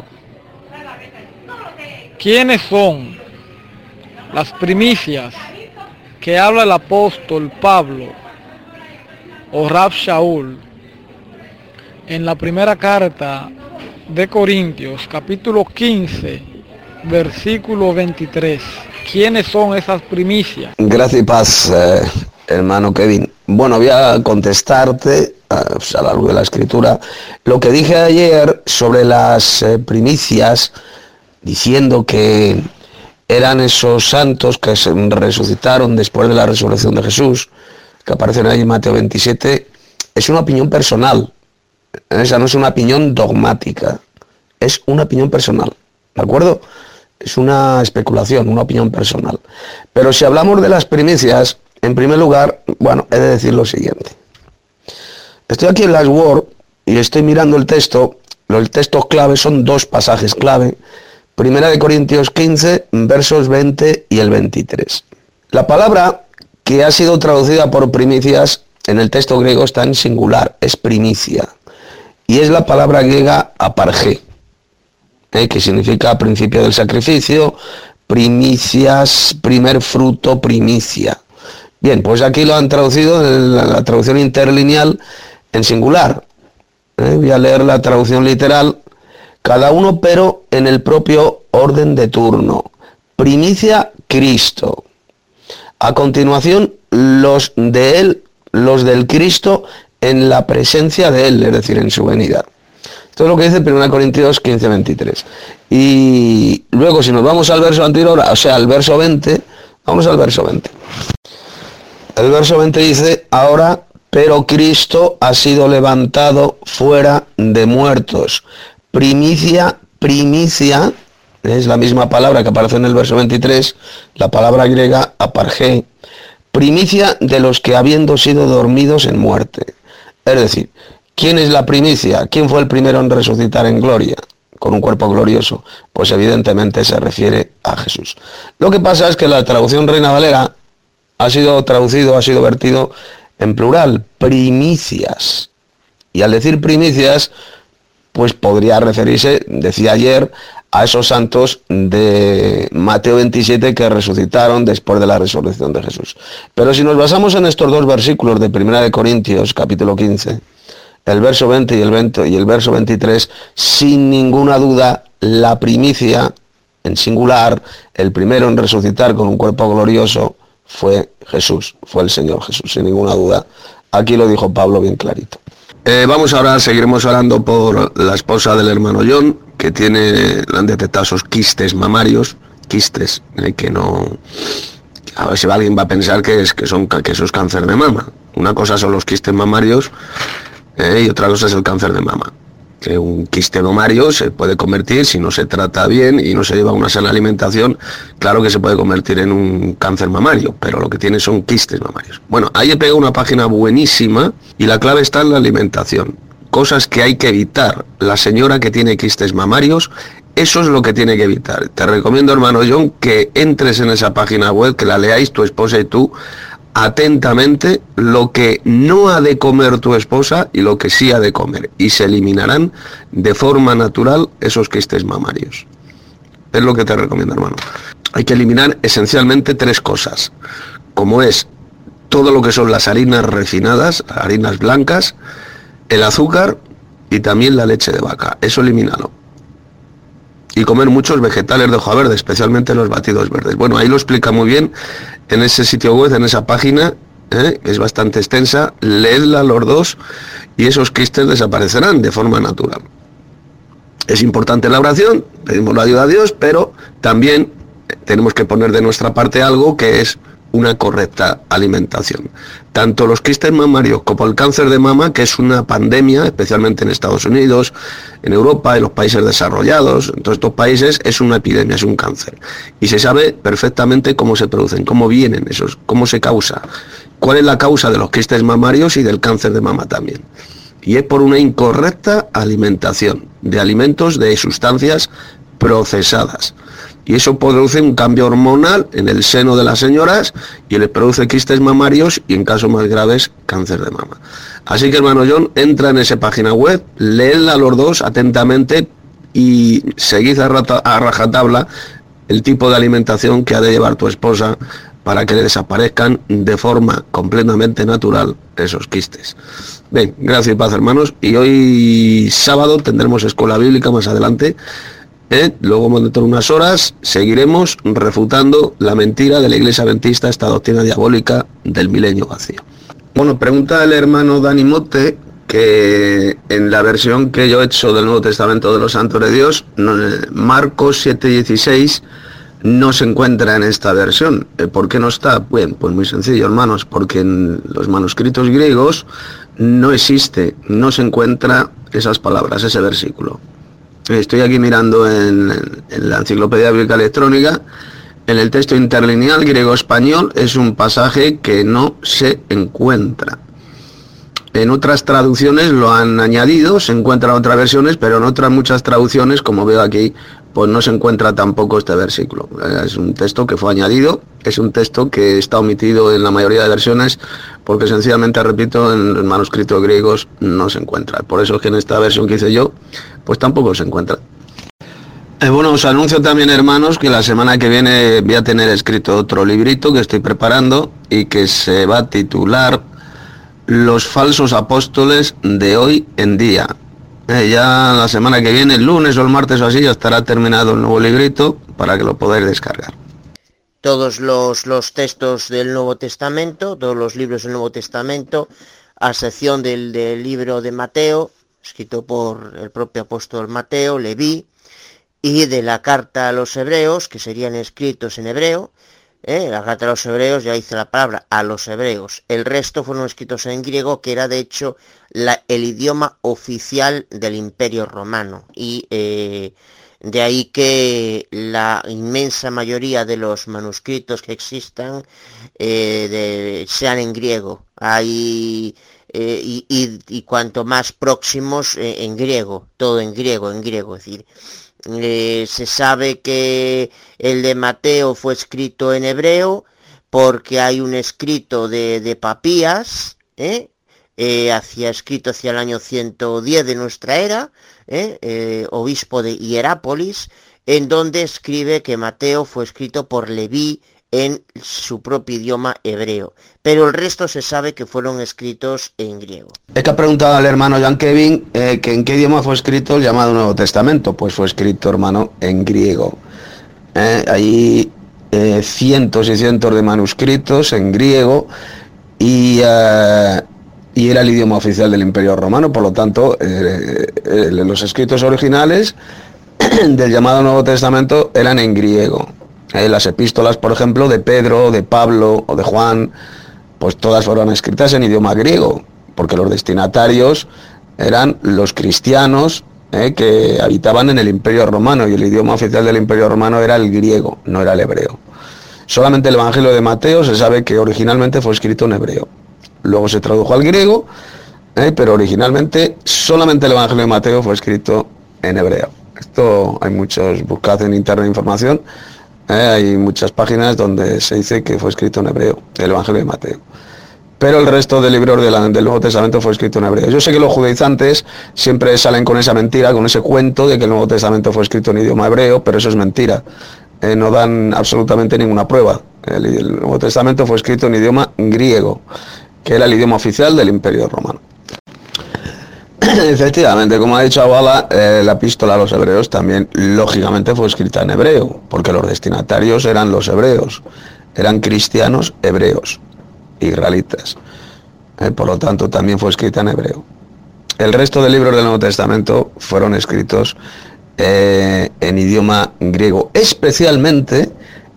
¿Quiénes son las primicias que habla el apóstol Pablo o Rab Shaul en la primera carta de Corintios, capítulo 15, versículo 23? ¿Quiénes son esas primicias? Gracias y paz, hermano Kevin. Bueno, voy a contestarte a la luz de la escritura lo que dije ayer sobre las primicias, diciendo que eran esos santos que se resucitaron después de la resurrección de Jesús, que aparecen ahí en Mateo 27. Es una opinión personal, esa no es una opinión dogmática, es una opinión personal, ¿de acuerdo? Es una especulación, una opinión personal. Pero si hablamos de las primicias, en primer lugar, bueno, he de decir lo siguiente. Estoy aquí en las Word y estoy mirando el texto. Los textos clave son dos pasajes clave. Primera de Corintios 15, versos 20 y el 23. La palabra que ha sido traducida por primicias, en el texto griego está en singular, es primicia. Y es la palabra griega apargé, que significa principio del sacrificio, primicias, primer fruto, primicia. Bien, pues aquí lo han traducido en la traducción interlineal en singular. Voy a leer la traducción literal, cada uno pero en el propio orden de turno. Primicia, Cristo. A continuación, los de él, los del Cristo en la presencia de él, es decir, en su venida. Esto es lo que dice 1 Corintios 15, 23. Y luego, si nos vamos al verso anterior, o sea, al verso 20, vamos al verso 20. El verso 20 dice, ahora, pero Cristo ha sido levantado fuera de muertos. Primicia, primicia, es la misma palabra que aparece en el verso 23, la palabra griega apargé, primicia de los que habiendo sido dormidos en muerte. Es decir, ¿quién es la primicia? ¿Quién fue el primero en resucitar en gloria, con un cuerpo glorioso? Pues evidentemente se refiere a Jesús. Lo que pasa es que la traducción Reina Valera ha sido vertido en plural, primicias. Y al decir primicias, pues podría referirse, decía ayer, a esos santos de Mateo 27 que resucitaron después de la resurrección de Jesús. Pero si nos basamos en estos dos versículos de 1 Corintios, capítulo 15, el verso 20 y el verso 23, sin ninguna duda, la primicia, en singular, el primero en resucitar con un cuerpo glorioso, fue Jesús, fue el Señor Jesús, sin ninguna duda. Aquí lo dijo Pablo bien clarito. Vamos ahora, seguiremos orando por la esposa del hermano John, que le han detectado esos quistes mamarios, quistes, que no... A ver si alguien va a pensar que eso es cáncer de mama. Una cosa son los quistes mamarios y otra cosa es el cáncer de mama. Que un quiste mamario se puede convertir, si no se trata bien y no se lleva una sana alimentación, claro que se puede convertir en un cáncer mamario, pero lo que tiene son quistes mamarios. Bueno, ahí he pegado una página buenísima y la clave está en la alimentación. Cosas que hay que evitar. La señora que tiene quistes mamarios, eso es lo que tiene que evitar. Te recomiendo, hermano John, que entres en esa página web, que la leáis tu esposa y tú, atentamente lo que no ha de comer tu esposa y lo que sí ha de comer, y se eliminarán de forma natural esos quistes mamarios. Es lo que te recomiendo, hermano. Hay que eliminar esencialmente 3 cosas, como es todo lo que son las harinas refinadas, harinas blancas, el azúcar y también la leche de vaca. Eso elimínalo. Y comer muchos vegetales de hoja verde, especialmente los batidos verdes. Bueno, ahí lo explica muy bien en ese sitio web, en esa página, es bastante extensa, leedla los dos y esos quistes desaparecerán de forma natural. Es importante la oración, pedimos la ayuda a Dios, pero también tenemos que poner de nuestra parte algo que es una correcta alimentación. Tanto los quistes mamarios como el cáncer de mama, que es una pandemia, especialmente en Estados Unidos, en Europa, en los países desarrollados, en todos estos países es una epidemia, es un cáncer. Y se sabe perfectamente cómo se producen, cómo vienen esos, cómo se causa, cuál es la causa de los quistes mamarios y del cáncer de mama también. Y es por una incorrecta alimentación de alimentos, de sustancias procesadas. Y eso produce un cambio hormonal en el seno de las señoras y les produce quistes mamarios y en casos más graves cáncer de mama. Así que, hermano John, entra en esa página web, léela los dos atentamente y seguid a rajatabla el tipo de alimentación que ha de llevar tu esposa para que le desaparezcan de forma completamente natural esos quistes. Bien, gracias y paz, hermanos. Y hoy sábado tendremos escuela bíblica más adelante. Luego dentro de unas horas seguiremos refutando la mentira de la Iglesia Adventista, esta doctrina diabólica del milenio vacío. Bueno, pregunta el hermano Dani Mote que en la versión que yo he hecho del Nuevo Testamento de los Santos de Dios, Marcos 7:16 no se encuentra en esta versión. ¿Por qué no está? Bueno, pues muy sencillo, hermanos, porque en los manuscritos griegos no existe, no se encuentra esas palabras, ese versículo. Estoy aquí mirando en la Enciclopedia Bíblica Electrónica, en el texto interlineal griego-español es un pasaje que no se encuentra. En otras traducciones lo han añadido, se encuentran otras versiones, pero en otras muchas traducciones, como veo aquí, pues no se encuentra tampoco este versículo. Es un texto que fue añadido, es un texto que está omitido en la mayoría de versiones, porque sencillamente, repito, en los manuscritos griegos no se encuentra. Por eso es que en esta versión que hice yo, pues tampoco se encuentra. Bueno, os anuncio también, hermanos, que la semana que viene voy a tener escrito otro librito que estoy preparando y que se va a titular Los falsos apóstoles de hoy en día. Ya la semana que viene, el lunes o el martes o así, ya estará terminado el nuevo librito para que lo podáis descargar. Todos los textos del Nuevo Testamento, todos los libros del Nuevo Testamento, a excepción del libro de Mateo, escrito por el propio apóstol Mateo, Leví, y de la carta a los hebreos, que serían escritos en hebreo. La carta a los hebreos, ya dice la palabra, a los hebreos. El resto fueron escritos en griego, que era de hecho el idioma oficial del Imperio Romano. Y de ahí que la inmensa mayoría de los manuscritos que existan sean en griego. Y cuanto más próximos en griego, todo en griego, es decir. Se sabe que el de Mateo fue escrito en hebreo porque hay un escrito de Papías, escrito hacia el año 110 de nuestra era, obispo de Hierápolis, en donde escribe que Mateo fue escrito por Leví en su propio idioma hebreo, pero el resto se sabe que fueron escritos en griego. Es que ha preguntado al hermano Jan Kevin que en qué idioma fue escrito el llamado Nuevo Testamento. Pues fue escrito, hermano, en griego. Hay cientos y cientos de manuscritos en griego y era el idioma oficial del Imperio Romano, por lo tanto los escritos originales del llamado Nuevo Testamento eran en griego. Las epístolas, por ejemplo, de Pedro, de Pablo o de Juan, pues todas fueron escritas en idioma griego, porque los destinatarios eran los cristianos que habitaban en el Imperio Romano, y el idioma oficial del Imperio Romano era el griego, no era el hebreo. Solamente el Evangelio de Mateo se sabe que originalmente fue escrito en hebreo. Luego se tradujo al griego, pero originalmente solamente el Evangelio de Mateo fue escrito en hebreo. Esto hay muchos, buscad en internet información. Hay muchas páginas donde se dice que fue escrito en hebreo, el Evangelio de Mateo. Pero el resto de libros del Nuevo Testamento fue escrito en hebreo. Yo sé que los judaizantes siempre salen con esa mentira, con ese cuento de que el Nuevo Testamento fue escrito en idioma hebreo, pero eso es mentira. No dan absolutamente ninguna prueba. El Nuevo Testamento fue escrito en idioma griego, que era el idioma oficial del Imperio Romano. Efectivamente, como ha dicho Abala, la epístola a los hebreos también lógicamente fue escrita en hebreo, porque los destinatarios eran los hebreos, eran cristianos hebreos, israelitas. Por lo tanto, también fue escrita en hebreo. El resto de libros del Nuevo Testamento fueron escritos en idioma griego, especialmente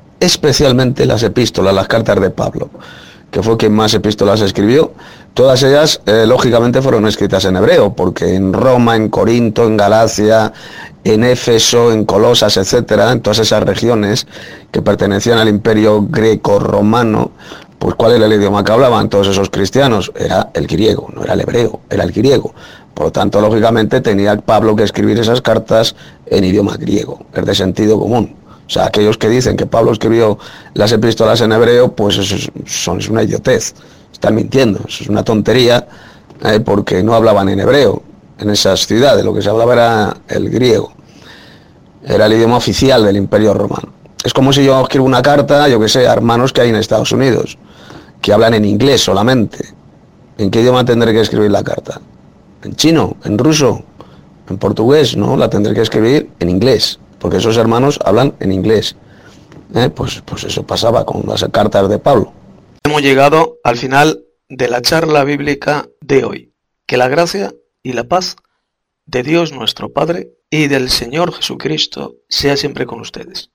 las epístolas, las cartas de Pablo, que fue quien más epístolas escribió. Todas ellas, lógicamente, fueron escritas en hebreo, porque en Roma, en Corinto, en Galacia, en Éfeso, en Colosas, etcétera, en todas esas regiones que pertenecían al imperio greco-romano, pues ¿cuál era el idioma que hablaban todos esos cristianos? Era el griego, no era el hebreo, era el griego. Por lo tanto, lógicamente, tenía Pablo que escribir esas cartas en idioma griego, es de sentido común. O sea, aquellos que dicen que Pablo escribió las epístolas en hebreo, pues eso es una idiotez, están mintiendo, eso es una tontería, porque no hablaban en hebreo en esas ciudades, lo que se hablaba era el griego, era el idioma oficial del Imperio Romano. Es como si yo escribo una carta, yo que sé, a hermanos que hay en Estados Unidos, que hablan en inglés solamente. ¿En qué idioma tendré que escribir la carta? ¿En chino? ¿En ruso? ¿En portugués? No, la tendré que escribir en inglés, porque esos hermanos hablan en inglés. Pues eso pasaba con las cartas de Pablo. Hemos llegado al final de la charla bíblica de hoy. Que la gracia y la paz de Dios nuestro Padre y del Señor Jesucristo sea siempre con ustedes.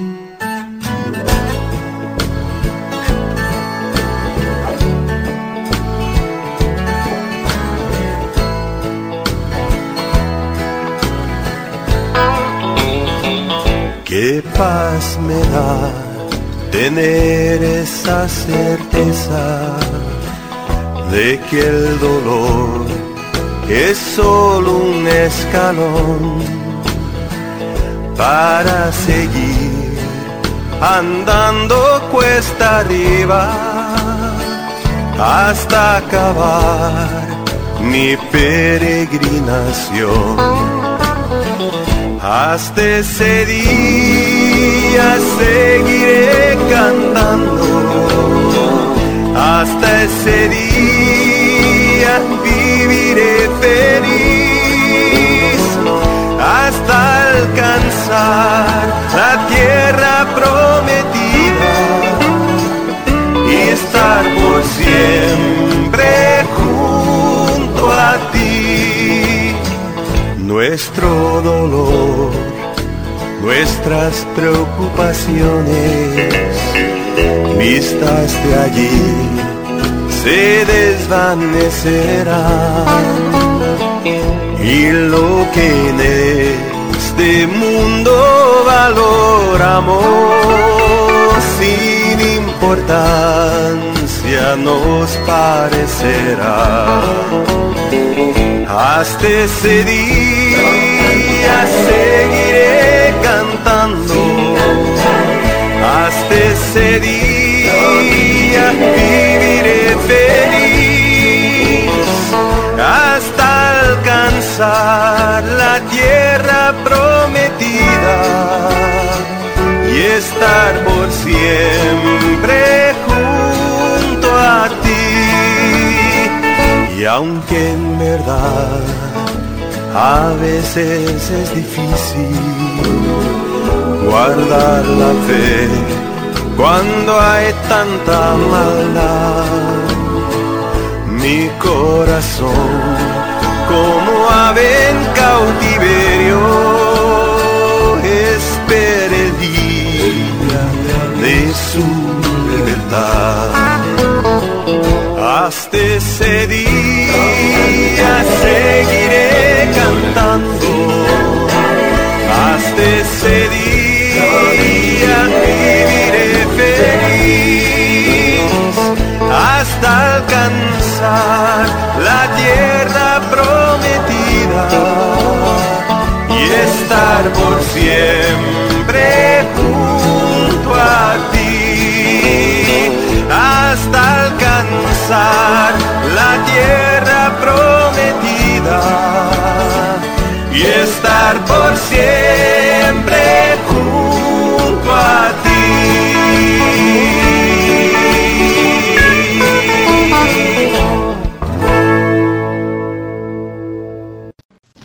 Qué paz me da tener esa certeza de que el dolor es solo un escalón para seguir andando cuesta arriba hasta acabar mi peregrinación. Hasta ese día seguiré cantando, hasta ese día viviré feliz, hasta alcanzar la tierra prometida y estar por siempre junto a ti. Nuestro dolor, nuestras preocupaciones, vistas de allí, se desvanecerán, y lo que en este mundo valoramos sin importancia nos parecerá. Hasta ese día seguiré cantando, hasta ese día viviré feliz, hasta alcanzar la tierra prometida y estar por siempre junto a ti. Y aunque en verdad a veces es difícil guardar la fe cuando hay tanta maldad, mi corazón como ave en cautiverio espera el día de su libertad. Hasta ese día seguiré cantando, hasta ese día viviré feliz, hasta alcanzar la tierra prometida y estar por siempre junto a ti, hasta alcanzar la tierra prometida y estar por siempre junto a ti.